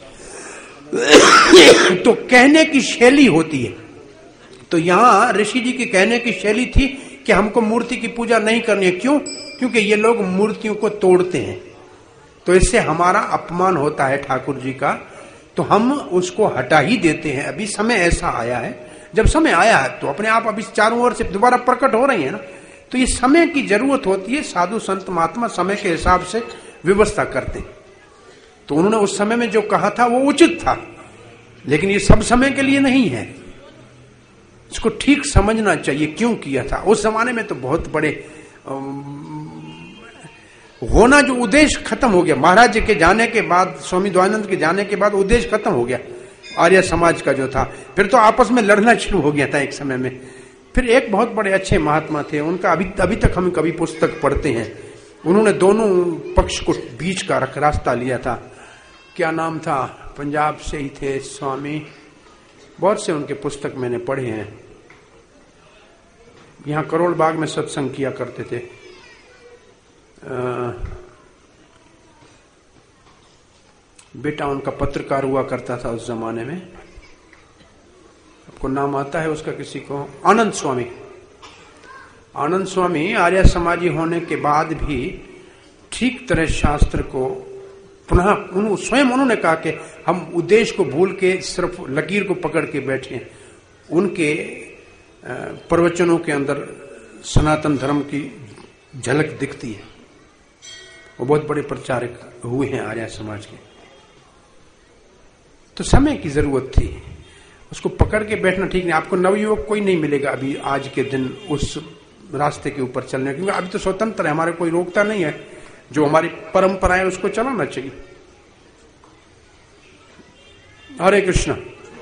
तो कहने की शैली होती है। तो यहां ऋषि जी की कहने की शैली थी कि हमको मूर्ति की पूजा नहीं करनी है। क्यों? क्योंकि ये लोग मूर्तियों को तोड़ते हैं, तो इससे हमारा अपमान होता है ठाकुर जी का, तो हम उसको हटा ही देते हैं। अभी समय ऐसा आया है, जब समय आया है तो अपने आप अभी चारों ओर से दोबारा प्रकट हो रही है ना, तो ये समय की जरूरत होती है। साधु संत महात्मा समय के हिसाब से व्यवस्था करते हैं। तो उन्होंने उस समय में जो कहा था वो उचित था, लेकिन ये सब समय के लिए नहीं है। इसको ठीक समझना चाहिए क्यों किया था। उस जमाने में तो बहुत बड़े होना, जो उद्देश्य खत्म हो गया महाराज के जाने के बाद, स्वामी दयानंद के जाने के बाद उद्देश्य खत्म हो गया आर्य समाज का जो था। फिर तो आपस में लड़ना शुरू हो गया था एक समय में। फिर एक बहुत बड़े अच्छे महात्मा थे, उनका अभी तक हम कभी पुस्तक पढ़ते हैं, उन्होंने दोनों पक्ष को बीच का रास्ता लिया था। क्या नाम था, पंजाब से ही थे स्वामी, बहुत से उनके पुस्तक मैंने पढ़े हैं। यहां करोल बाग में सत्संग किया करते थे। बेटा उनका पत्रकार हुआ करता था उस जमाने में, आपको नाम आता है उसका किसी को? आनंद स्वामी। आनंद स्वामी आर्य समाजी होने के बाद भी ठीक तरह शास्त्र को पुनः स्वयं उन्होंने कहा कि हम उद्देश्य को भूल के सिर्फ लकीर को पकड़ के बैठे। उनके प्रवचनों के अंदर सनातन धर्म की झलक दिखती है। वो बहुत बड़े प्रचारक हुए हैं आर्य समाज के। तो समय की जरूरत थी, उसको पकड़ के बैठना ठीक नहीं। आपको नवयुवक कोई नहीं मिलेगा अभी आज के दिन उस रास्ते के ऊपर चलने, क्योंकि अभी तो स्वतंत्र है, हमारे कोई रोकता नहीं है। जो हमारी परंपरा है उसको चलाना चाहिए। हरे कृष्ण।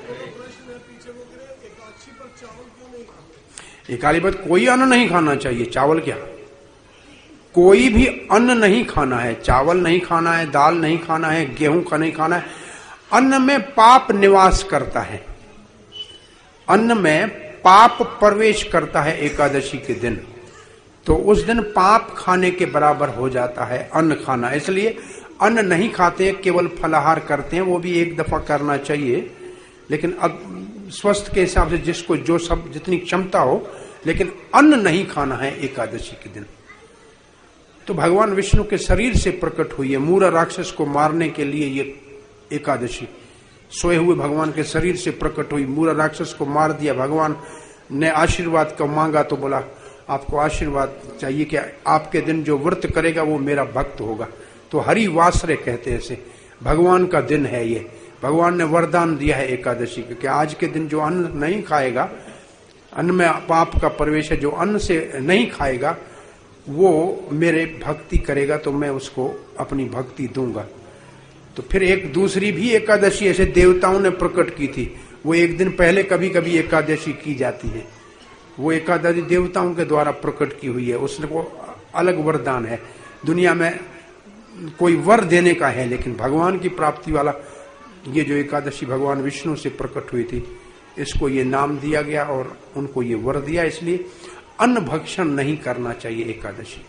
एकाली बात, कोई अन्न नहीं खाना चाहिए। चावल क्या, कोई भी अन्न नहीं खाना है। चावल नहीं खाना है, दाल नहीं खाना है, गेहूं का नहीं खाना है। अन्न में पाप निवास करता है, अन्न में पाप प्रवेश करता है एकादशी के दिन। तो उस दिन पाप खाने के बराबर हो जाता है अन्न खाना। इसलिए अन्न नहीं खाते, केवल फलाहार करते हैं। वो भी एक दफा करना चाहिए, लेकिन अब स्वस्थ के हिसाब से जिसको जो सब जितनी क्षमता हो, लेकिन अन्न नहीं खाना है एकादशी के दिन। तो भगवान विष्णु के शरीर से प्रकट हुई है। मूरा राक्षस को मारने के लिए ये एकादशी सोए हुए भगवान के शरीर से प्रकट हुई। मूरा राक्षस को मार दिया। भगवान ने आशीर्वाद का मांगा तो बोला आपको आशीर्वाद चाहिए कि आपके दिन जो व्रत करेगा वो मेरा भक्त होगा। तो हरि वासरे कहते हैं इसे, भगवान का दिन है ये। भगवान ने वरदान दिया है एकादशी का कि आज के दिन जो अन्न नहीं खाएगा, अन्न में पाप का प्रवेश है, जो अन्न से नहीं खाएगा वो मेरे भक्ति करेगा तो मैं उसको अपनी भक्ति दूंगा। तो फिर एक दूसरी भी एकादशी ऐसे देवताओं ने प्रकट की थी। वो एक दिन पहले कभी कभी एकादशी की जाती है। वो एकादशी देवताओं के द्वारा प्रकट की हुई है। उसने वो अलग वरदान है। दुनिया में कोई वर देने का है, लेकिन भगवान की प्राप्ति वाला ये जो एकादशी भगवान विष्णु से प्रकट हुई थी, इसको ये नाम दिया गया और उनको ये वर दिया। इसलिए अन्न भक्षण नहीं करना चाहिए एकादशी।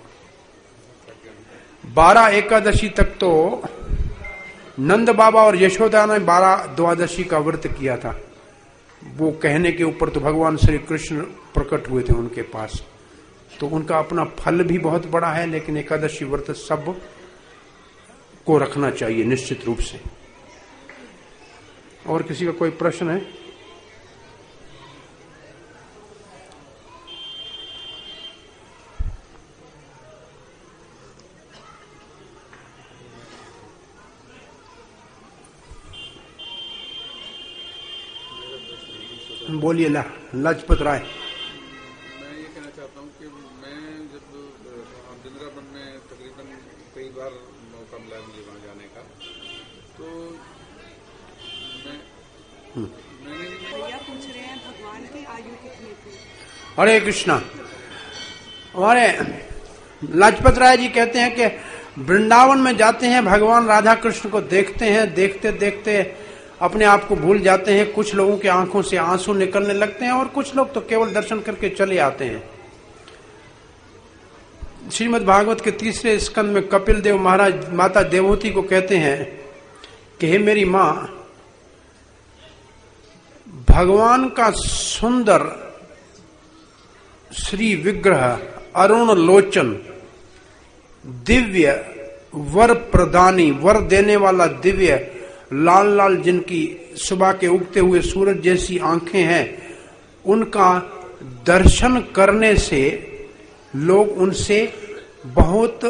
12 एकादशी तक तो नंद बाबा और यशोदा ने 12 द्वादशी का व्रत किया था। वो कहने के ऊपर तो भगवान श्री कृष्ण प्रकट हुए थे उनके पास, तो उनका अपना फल भी बहुत बड़ा है। लेकिन एकादशी व्रत सब को रखना चाहिए निश्चित रूप से। और किसी का कोई प्रश्न है? बोलिए। लाजपत राय। मैं ये कहना चाहता हूँ कि मैं जब वृंदावन में तकरीबन कई बार मौका मिला मुझे वहाँ जाने का, तो मैंने पूछ रहे हैं भगवान की आयु कितनी थी? हरे कृष्णा। हमारे लाजपत राय जी कहते हैं कि वृंदावन में जाते हैं, भगवान राधा कृष्ण को देखते हैं, देखते देखते अपने आप को भूल जाते हैं। कुछ लोगों की आंखों से आंसू निकलने लगते हैं और कुछ लोग तो केवल दर्शन करके चले आते हैं। श्रीमद् भागवत के 3 स्कंद में कपिल देव महाराज माता देवहूति को कहते हैं कि हे मेरी मां, भगवान का सुंदर श्री विग्रह, अरुण लोचन, दिव्य वर प्रदानी, वर देने वाला दिव्य लाल लाल जिनकी सुबह के उगते हुए सूरज जैसी आंखें हैं, उनका दर्शन करने से लोग उनसे बहुत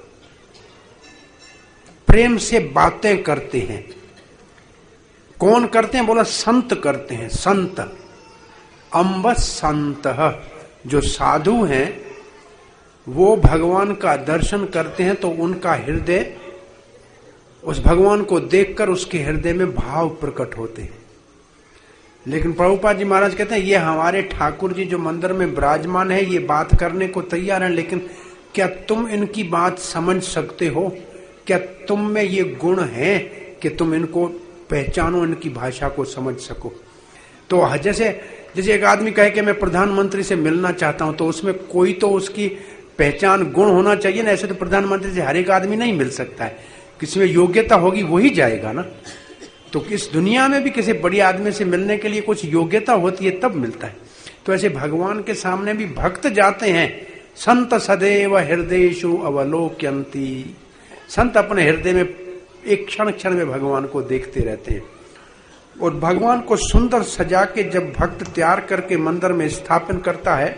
प्रेम से बातें करते हैं। कौन करते हैं? बोला संत करते हैं। संत अम्ब संत, जो साधु हैं वो भगवान का दर्शन करते हैं तो उनका हृदय उस भगवान को देखकर उसके हृदय में भाव प्रकट होते हैं। लेकिन प्रभुपाद जी महाराज कहते हैं ये हमारे ठाकुर जी जो मंदिर में विराजमान है ये बात करने को तैयार है, लेकिन क्या तुम इनकी बात समझ सकते हो? क्या तुम में ये गुण है कि तुम इनको पहचानो, इनकी भाषा को समझ सको? तो जैसे एक आदमी कहे कि मैं प्रधानमंत्री से मिलना चाहता हूं, तो उसमें कोई तो उसकी पहचान गुण होना चाहिए ना। ऐसे तो प्रधानमंत्री से हर एक आदमी नहीं मिल सकता है, किसी में योग्यता होगी वही जाएगा ना। तो इस दुनिया में भी किसी बड़ी आदमी से मिलने के लिए कुछ योग्यता होती है तब मिलता है। तो ऐसे भगवान के सामने भी भक्त जाते हैं। संत सदैव हृदयेषु अवलोक्यन्ति। संत अपने हृदय में एक क्षण क्षण में भगवान को देखते रहते हैं। और भगवान को सुंदर सजा के जब भक्त तैयार करके मंदिर में स्थापन करता है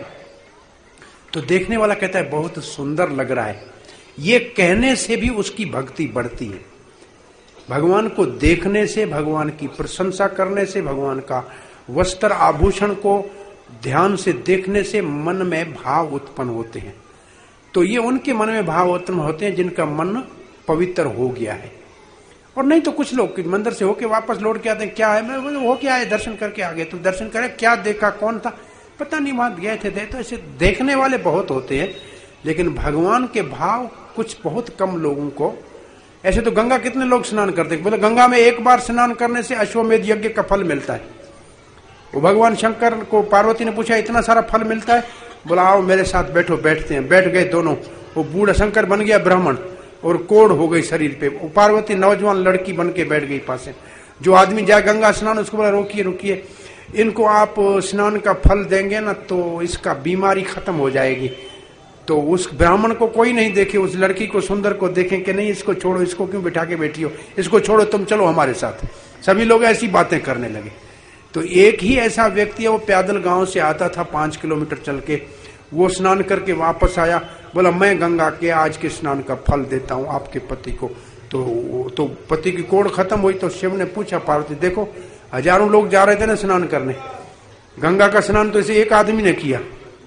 तो देखने वाला कहता है बहुत सुंदर लग रहा है। ये कहने से भी उसकी भक्ति बढ़ती है। भगवान को देखने से, भगवान की प्रशंसा करने से, भगवान का वस्त्र आभूषण को ध्यान से देखने से मन में भाव उत्पन्न होते हैं। तो ये उनके मन में भाव उत्पन्न होते हैं जिनका मन पवित्र हो गया है। और नहीं तो कुछ लोग मंदिर से होके वापस लौट के आते हैं, क्या है, मैं होके आए, दर्शन करके आ गए। तो दर्शन करे, क्या देखा, कौन था, पता नहीं, वहां गए थे। तो ऐसे देखने वाले बहुत होते हैं, लेकिन भगवान के भाव कुछ बहुत कम लोगों को। ऐसे तो गंगा कितने लोग स्नान करते हैं, बोले गंगा में एक बार स्नान करने से अश्वमेध यज्ञ का फल मिलता है। वो भगवान शंकर को पार्वती ने पूछा इतना सारा फल मिलता है? बोला आओ मेरे साथ बैठो। बैठते हैं, बैठ गए दोनों। वो बूढ़ा शंकर बन गया ब्राह्मण और कोढ़ हो गई शरीर पे। पार्वती नौजवान लड़की बन के बैठ गई पास। जो आदमी जाए गंगा स्नान, उसको बोला रोकिए रोकिए, इनको आप स्नान का फल देंगे ना तो इसका बीमारी खत्म हो जाएगी। तो उस ब्राह्मण को कोई नहीं देखे, उस लड़की को सुंदर को देखें कि नहीं इसको छोड़ो, इसको क्यों बिठा के बैठी हो, इसको छोड़ो, तुम चलो हमारे साथ। सभी लोग ऐसी बातें करने लगे। तो एक ही ऐसा व्यक्ति है, वो पैदल गांव से आता था 5 किलोमीटर चल के, वो स्नान करके वापस आया, बोला मैं गंगा के आज के स्नान का फल देता हूं आपके पति को। तो पति की कोढ़ खत्म हुई। तो शिव ने पूछा पार्वती, देखो हजारों लोग जा रहे थे ना स्नान करने, गंगा का स्नान तो इसे एक आदमी ने किया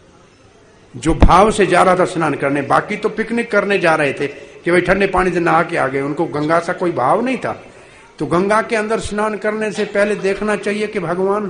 जो भाव से जा रहा था स्नान करने। बाकी तो पिकनिक करने जा रहे थे कि भाई ठंडे पानी से नहा के आ गए, उनको गंगा सा कोई भाव नहीं था। तो गंगा के अंदर स्नान करने से पहले देखना चाहिए कि भगवान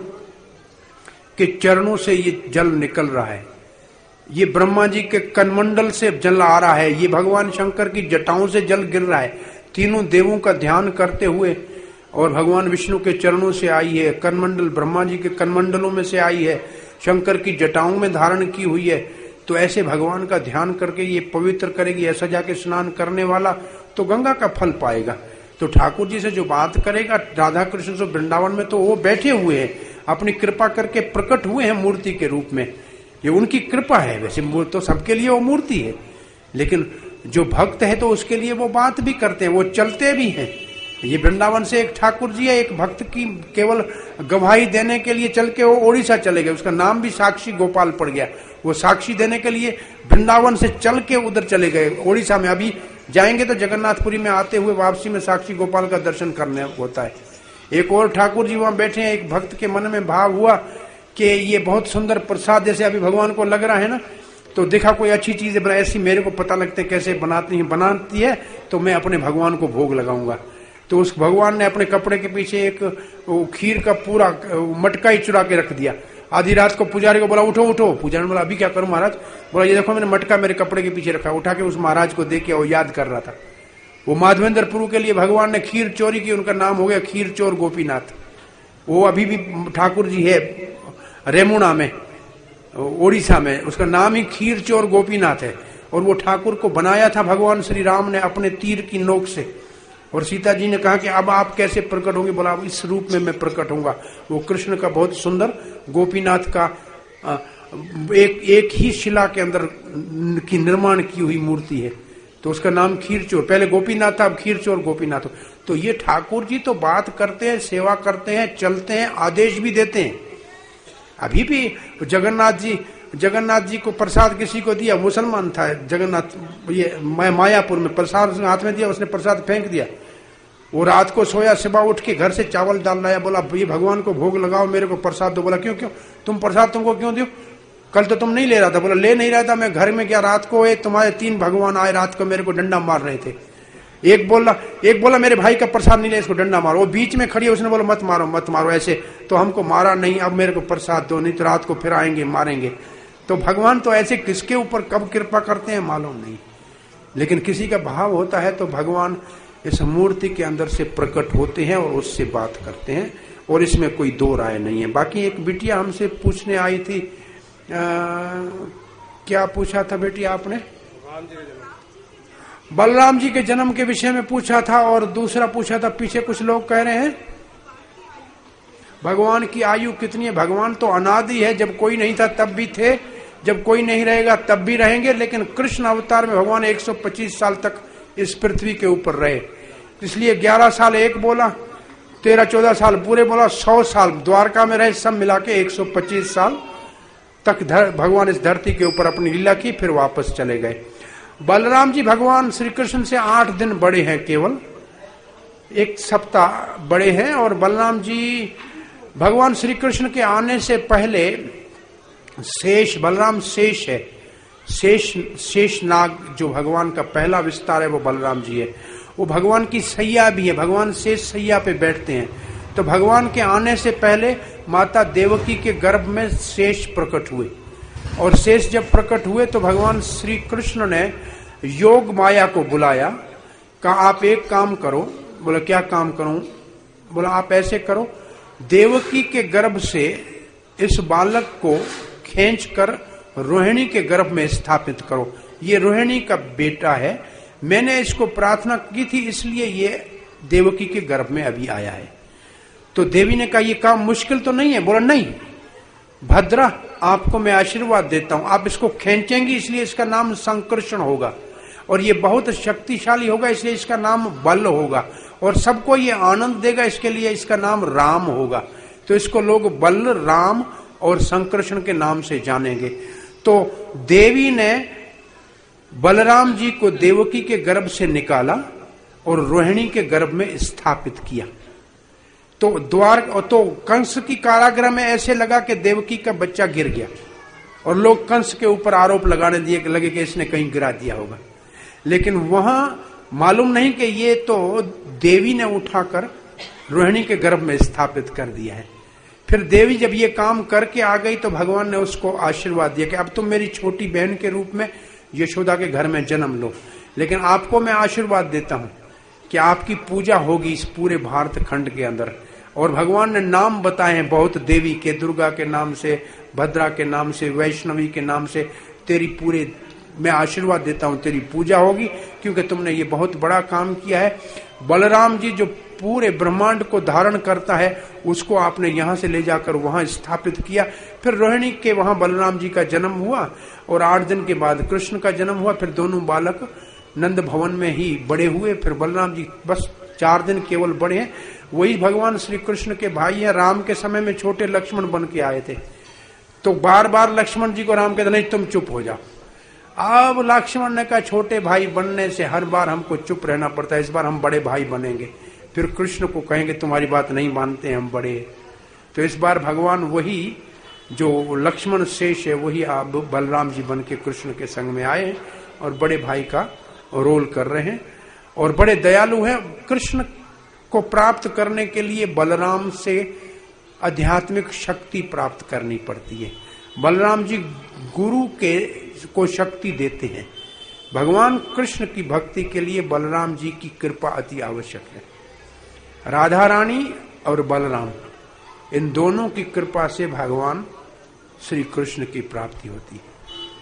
के चरणों से ये जल निकल रहा है, ये ब्रह्मा जी के कनमंडल से जल आ रहा है, ये भगवान शंकर की जटाओं से जल गिर रहा है, तीनों देवों का ध्यान करते हुए, और भगवान विष्णु के चरणों से आई है, कनमंडल ब्रह्मा जी के कनमंडलों में से आई है, शंकर की जटाओं में धारण की हुई है। तो ऐसे भगवान का ध्यान करके ये पवित्र करेगी। ऐसा जाके स्नान करने वाला तो गंगा का फल पाएगा। तो ठाकुर जी से जो बात करेगा राधा कृष्ण से वृंदावन में, तो वो बैठे हुए हैं, अपनी कृपा करके प्रकट हुए हैं मूर्ति के रूप में। ये उनकी कृपा है। वैसे तो सबके लिए वो मूर्ति है, लेकिन जो भक्त है तो उसके लिए वो बात भी करते हैं, वो चलते भी हैं। ये वृंदावन से एक ठाकुर जी है, एक भक्त की केवल गवाही देने के लिए चल के वो ओडिशा चले गए। उसका नाम भी साक्षी गोपाल पड़ गया। वो साक्षी देने के लिए वृंदावन से चल के उधर चले गए ओडिशा में। अभी जाएंगे तो जगन्नाथपुरी में आते हुए वापसी में साक्षी गोपाल का दर्शन करने होता है। एक और ठाकुर जी वहां बैठे हैं। एक भक्त के मन में भाव हुआ कि ये बहुत सुंदर प्रसाद जैसे अभी भगवान को लग रहा है ना, तो देखा कोई अच्छी चीज है, ऐसी मेरे को पता लगता है कैसे बनाती है, तो मैं अपने भगवान को भोग लगाऊंगा। तो उस भगवान ने अपने कपड़े के पीछे एक खीर का पूरा मटका ही चुरा के रख दिया। आधी रात को पुजारी को बोला उठो उठो। पुजारी ने बोला अभी क्या करूं महाराज? बोला ये देखो मैंने मटका मेरे कपड़े के पीछे रखा। उठा के उस महाराज को दे के वो याद कर रहा था। वो माधवेंद्रपुर के लिए भगवान ने खीर चोरी की, उनका नाम हो गया खीर चोर गोपीनाथ। वो अभी भी ठाकुर जी है रेमुणा में, ओडिशा में, उसका नाम ही खीर चोर गोपीनाथ है। और वो ठाकुर को बनाया था भगवान श्री राम ने अपने तीर की नोक से। और सीता जी ने कहा कि अब आप कैसे प्रकट होंगे? बोला इस रूप में मैं प्रकट होऊंगा। वो कृष्ण का बहुत सुंदर गोपीनाथ का एक ही शिला के अंदर की निर्माण की हुई मूर्ति है। तो उसका नाम खीरचोर, पहले गोपीनाथ था, अब खीरचोर गोपीनाथ। तो ये ठाकुर जी तो बात करते हैं, सेवा करते हैं, चलते हैं, आदेश भी देते हैं। अभी भी जगन्नाथ जी को प्रसाद किसी को दिया, मुसलमान था जगन्नाथ, ये मायापुर में प्रसाद उसने हाथ में दिया, उसने प्रसाद फेंक दिया। वो रात को सोया, सुबह उठ के घर से चावल डाल लाया, बोला ये भगवान को भोग लगाओ, मेरे को प्रसाद दो। बोला क्यों क्यों तुम प्रसाद तुमको क्यों दो? कल तो तुम नहीं ले रहा था। बोला ले नहीं रहा था, मैं घर में गया, रात को तुम्हारे 3 भगवान आए, रात को मेरे को डंडा मार रहे थे। एक बोला मेरे भाई का प्रसाद नहीं ले, इसको डंडा मारो। वो बीच में खड़ी है, उसने बोला मत मारो ऐसे, तो हमको मारा नहीं, अब मेरे को प्रसाद दो, नहीं तो रात को फिर आएंगे मारेंगे। तो भगवान तो ऐसे किसके ऊपर कब कृपा करते हैं मालूम नहीं, लेकिन किसी का भाव होता है तो भगवान इस मूर्ति के अंदर से प्रकट होते हैं और उससे बात करते हैं, और इसमें कोई दो राय नहीं है। बाकी एक बिटिया हमसे पूछने आई थी, क्या पूछा था बेटी आपने? बलराम जी के जन्म के विषय में पूछा था, और दूसरा पूछा था, पीछे कुछ लोग कह रहे हैं भगवान की आयु कितनी है। भगवान तो अनादि है, जब कोई नहीं था तब भी थे, जब कोई नहीं रहेगा तब भी रहेंगे, लेकिन कृष्ण अवतार में भगवान 125 साल तक इस पृथ्वी के ऊपर रहे, इसलिए 11 साल एक बोला, 13-14 साल पूरे बोला, 100 साल द्वारका में रहे, सब मिला के 125 साल तक भगवान इस धरती के ऊपर अपनी लीला की, फिर वापस चले गए। बलराम जी भगवान श्री कृष्ण से 8 दिन बड़े हैं, केवल 1 सप्ताह बड़े हैं, और बलराम जी भगवान श्री कृष्ण के आने से पहले शेष, बलराम शेष है, शेष नाग जो भगवान का पहला विस्तार है वो बलराम जी है। वो भगवान की सैया भी है, भगवान शेष सैया पे बैठते हैं। तो भगवान के आने से पहले माता देवकी के गर्भ में शेष प्रकट हुए, और शेष जब प्रकट हुए तो भगवान श्री कृष्ण ने योग माया को बुलाया, कहा आप एक काम करो। बोला क्या काम करूं? बोला आप ऐसे करो, देवकी के गर्भ से इस बालक को खींचकर रोहिणी के गर्भ में स्थापित करो, ये रोहिणी का बेटा है, मैंने इसको प्रार्थना की थी इसलिए ये देवकी के गर्भ में अभी आया है। तो देवी ने कहा ये काम मुश्किल तो नहीं है? बोला नहीं, भद्रा आपको मैं आशीर्वाद देता हूं, आप इसको खींचेंगी इसलिए इसका नाम संकर्षण होगा, और ये बहुत शक्तिशाली होगा इसलिए इसका नाम बल होगा, और सबको ये आनंद देगा इसके लिए इसका नाम राम होगा। तो इसको लोग बल, राम और संकर्षण के नाम से जानेंगे। तो देवी ने बलराम जी को देवकी के गर्भ से निकाला और रोहिणी के गर्भ में स्थापित किया। तो कंस की कारागृह में ऐसे लगा कि देवकी का बच्चा गिर गया, और लोग कंस के ऊपर आरोप लगाने दिए लगे कि इसने कहीं गिरा दिया होगा, लेकिन वहां मालूम नहीं कि ये तो देवी ने उठाकर रोहिणी के गर्भ में स्थापित कर दिया है। फिर देवी जब ये काम करके आ गई तो भगवान ने उसको आशीर्वाद दिया कि अब तुम मेरी छोटी बहन के रूप में यशोदा के घर में जन्म लो, लेकिन आपको मैं आशीर्वाद देता हूं कि आपकी पूजा होगी इस पूरे भारत खंड के अंदर। और भगवान ने नाम बताए हैं बहुत देवी के, दुर्गा के नाम से, भद्रा के नाम से, वैष्णवी के नाम से, तेरी पूरे मैं आशीर्वाद देता हूं तेरी पूजा होगी, क्योंकि तुमने ये बहुत बड़ा काम किया है। बलराम जी जो पूरे ब्रह्मांड को धारण करता है उसको आपने यहां से ले जाकर वहां स्थापित किया। फिर रोहिणी के वहां बलराम जी का जन्म हुआ, और 8 दिन के बाद कृष्ण का जन्म हुआ। फिर दोनों बालक नंद भवन में ही बड़े हुए। फिर बलराम जी बस 4 दिन केवल बड़े हैं, वही भगवान श्री कृष्ण के भाई हैं। राम के समय में छोटे लक्ष्मण बन के आए थे, तो बार बार लक्ष्मण जी को राम कहते नहीं तुम चुप हो जाओ। अब लक्ष्मण ने कहा छोटे भाई बनने से हर बार हमको चुप रहना पड़ता है, इस बार हम बड़े भाई बनेंगे। फिर कृष्ण को कहेंगे तुम्हारी बात नहीं मानते हम बड़े। तो इस बार भगवान वही जो लक्ष्मण शेष है वही अब बलराम जी बन के कृष्ण के संग में आए और बड़े भाई का रोल कर रहे हैं, और बड़े दयालु हैं। कृष्ण को प्राप्त करने के लिए बलराम से आध्यात्मिक शक्ति प्राप्त करनी पड़ती है। बलराम जी गुरु को शक्ति देते हैं। भगवान कृष्ण की भक्ति के लिए बलराम जी की कृपा अति आवश्यक है। राधा रानी और बलराम इन दोनों की कृपा से भगवान श्री कृष्ण की प्राप्ति होती है।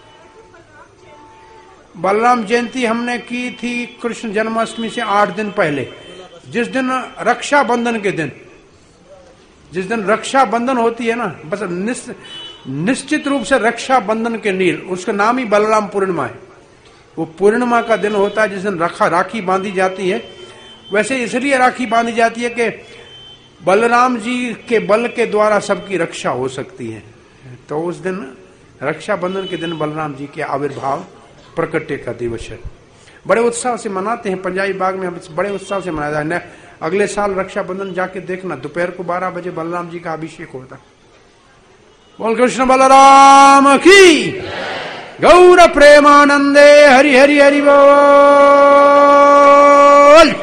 बलराम जयंती हमने की थी कृष्ण जन्माष्टमी से 8 दिन पहले, जिस दिन रक्षाबंधन के दिन, जिस दिन रक्षाबंधन होती है ना, बस निश्चित रूप से रक्षाबंधन के नील, उसका नाम ही बलराम पूर्णिमा है। वो पूर्णिमा का दिन होता है जिस दिन राखी बांधी जाती है। वैसे इसलिए राखी बांधी जाती है कि बलराम जी के बल के द्वारा सबकी रक्षा हो सकती है। तो उस दिन रक्षाबंधन के दिन बलराम जी के आविर्भाव प्रकटे का दिवस है। बड़े उत्साह से मनाते हैं, पंजाबी बाग में बड़े उत्साह से मनाया जाता है। अगले साल रक्षाबंधन जाके देखना, दोपहर को 12 बजे बलराम जी का अभिषेक होता। बोल कृष्ण बलराम की गौर प्रेमानंदे हरि हरि हरि बोल।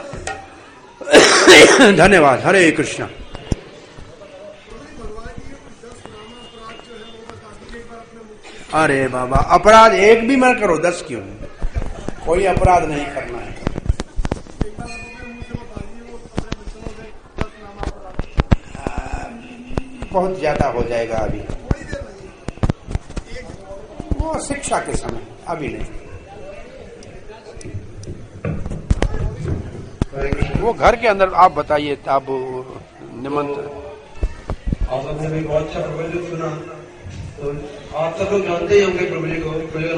धन्यवाद। हरे कृष्ण। अरे बाबा, अपराध एक भी मत करो, 10 क्यों नहीं, कोई अपराध नहीं करना है। बहुत ज्यादा हो जाएगा अभी, वो शिक्षा के समय, अभी नहीं। वो घर के अंदर आप बताइए, आप निमंत्रण। आप सबने भी बहुत अच्छा प्रवचन सुना, तो आप सब लोग जानते ही होंगे प्रभु जी को, प्रभु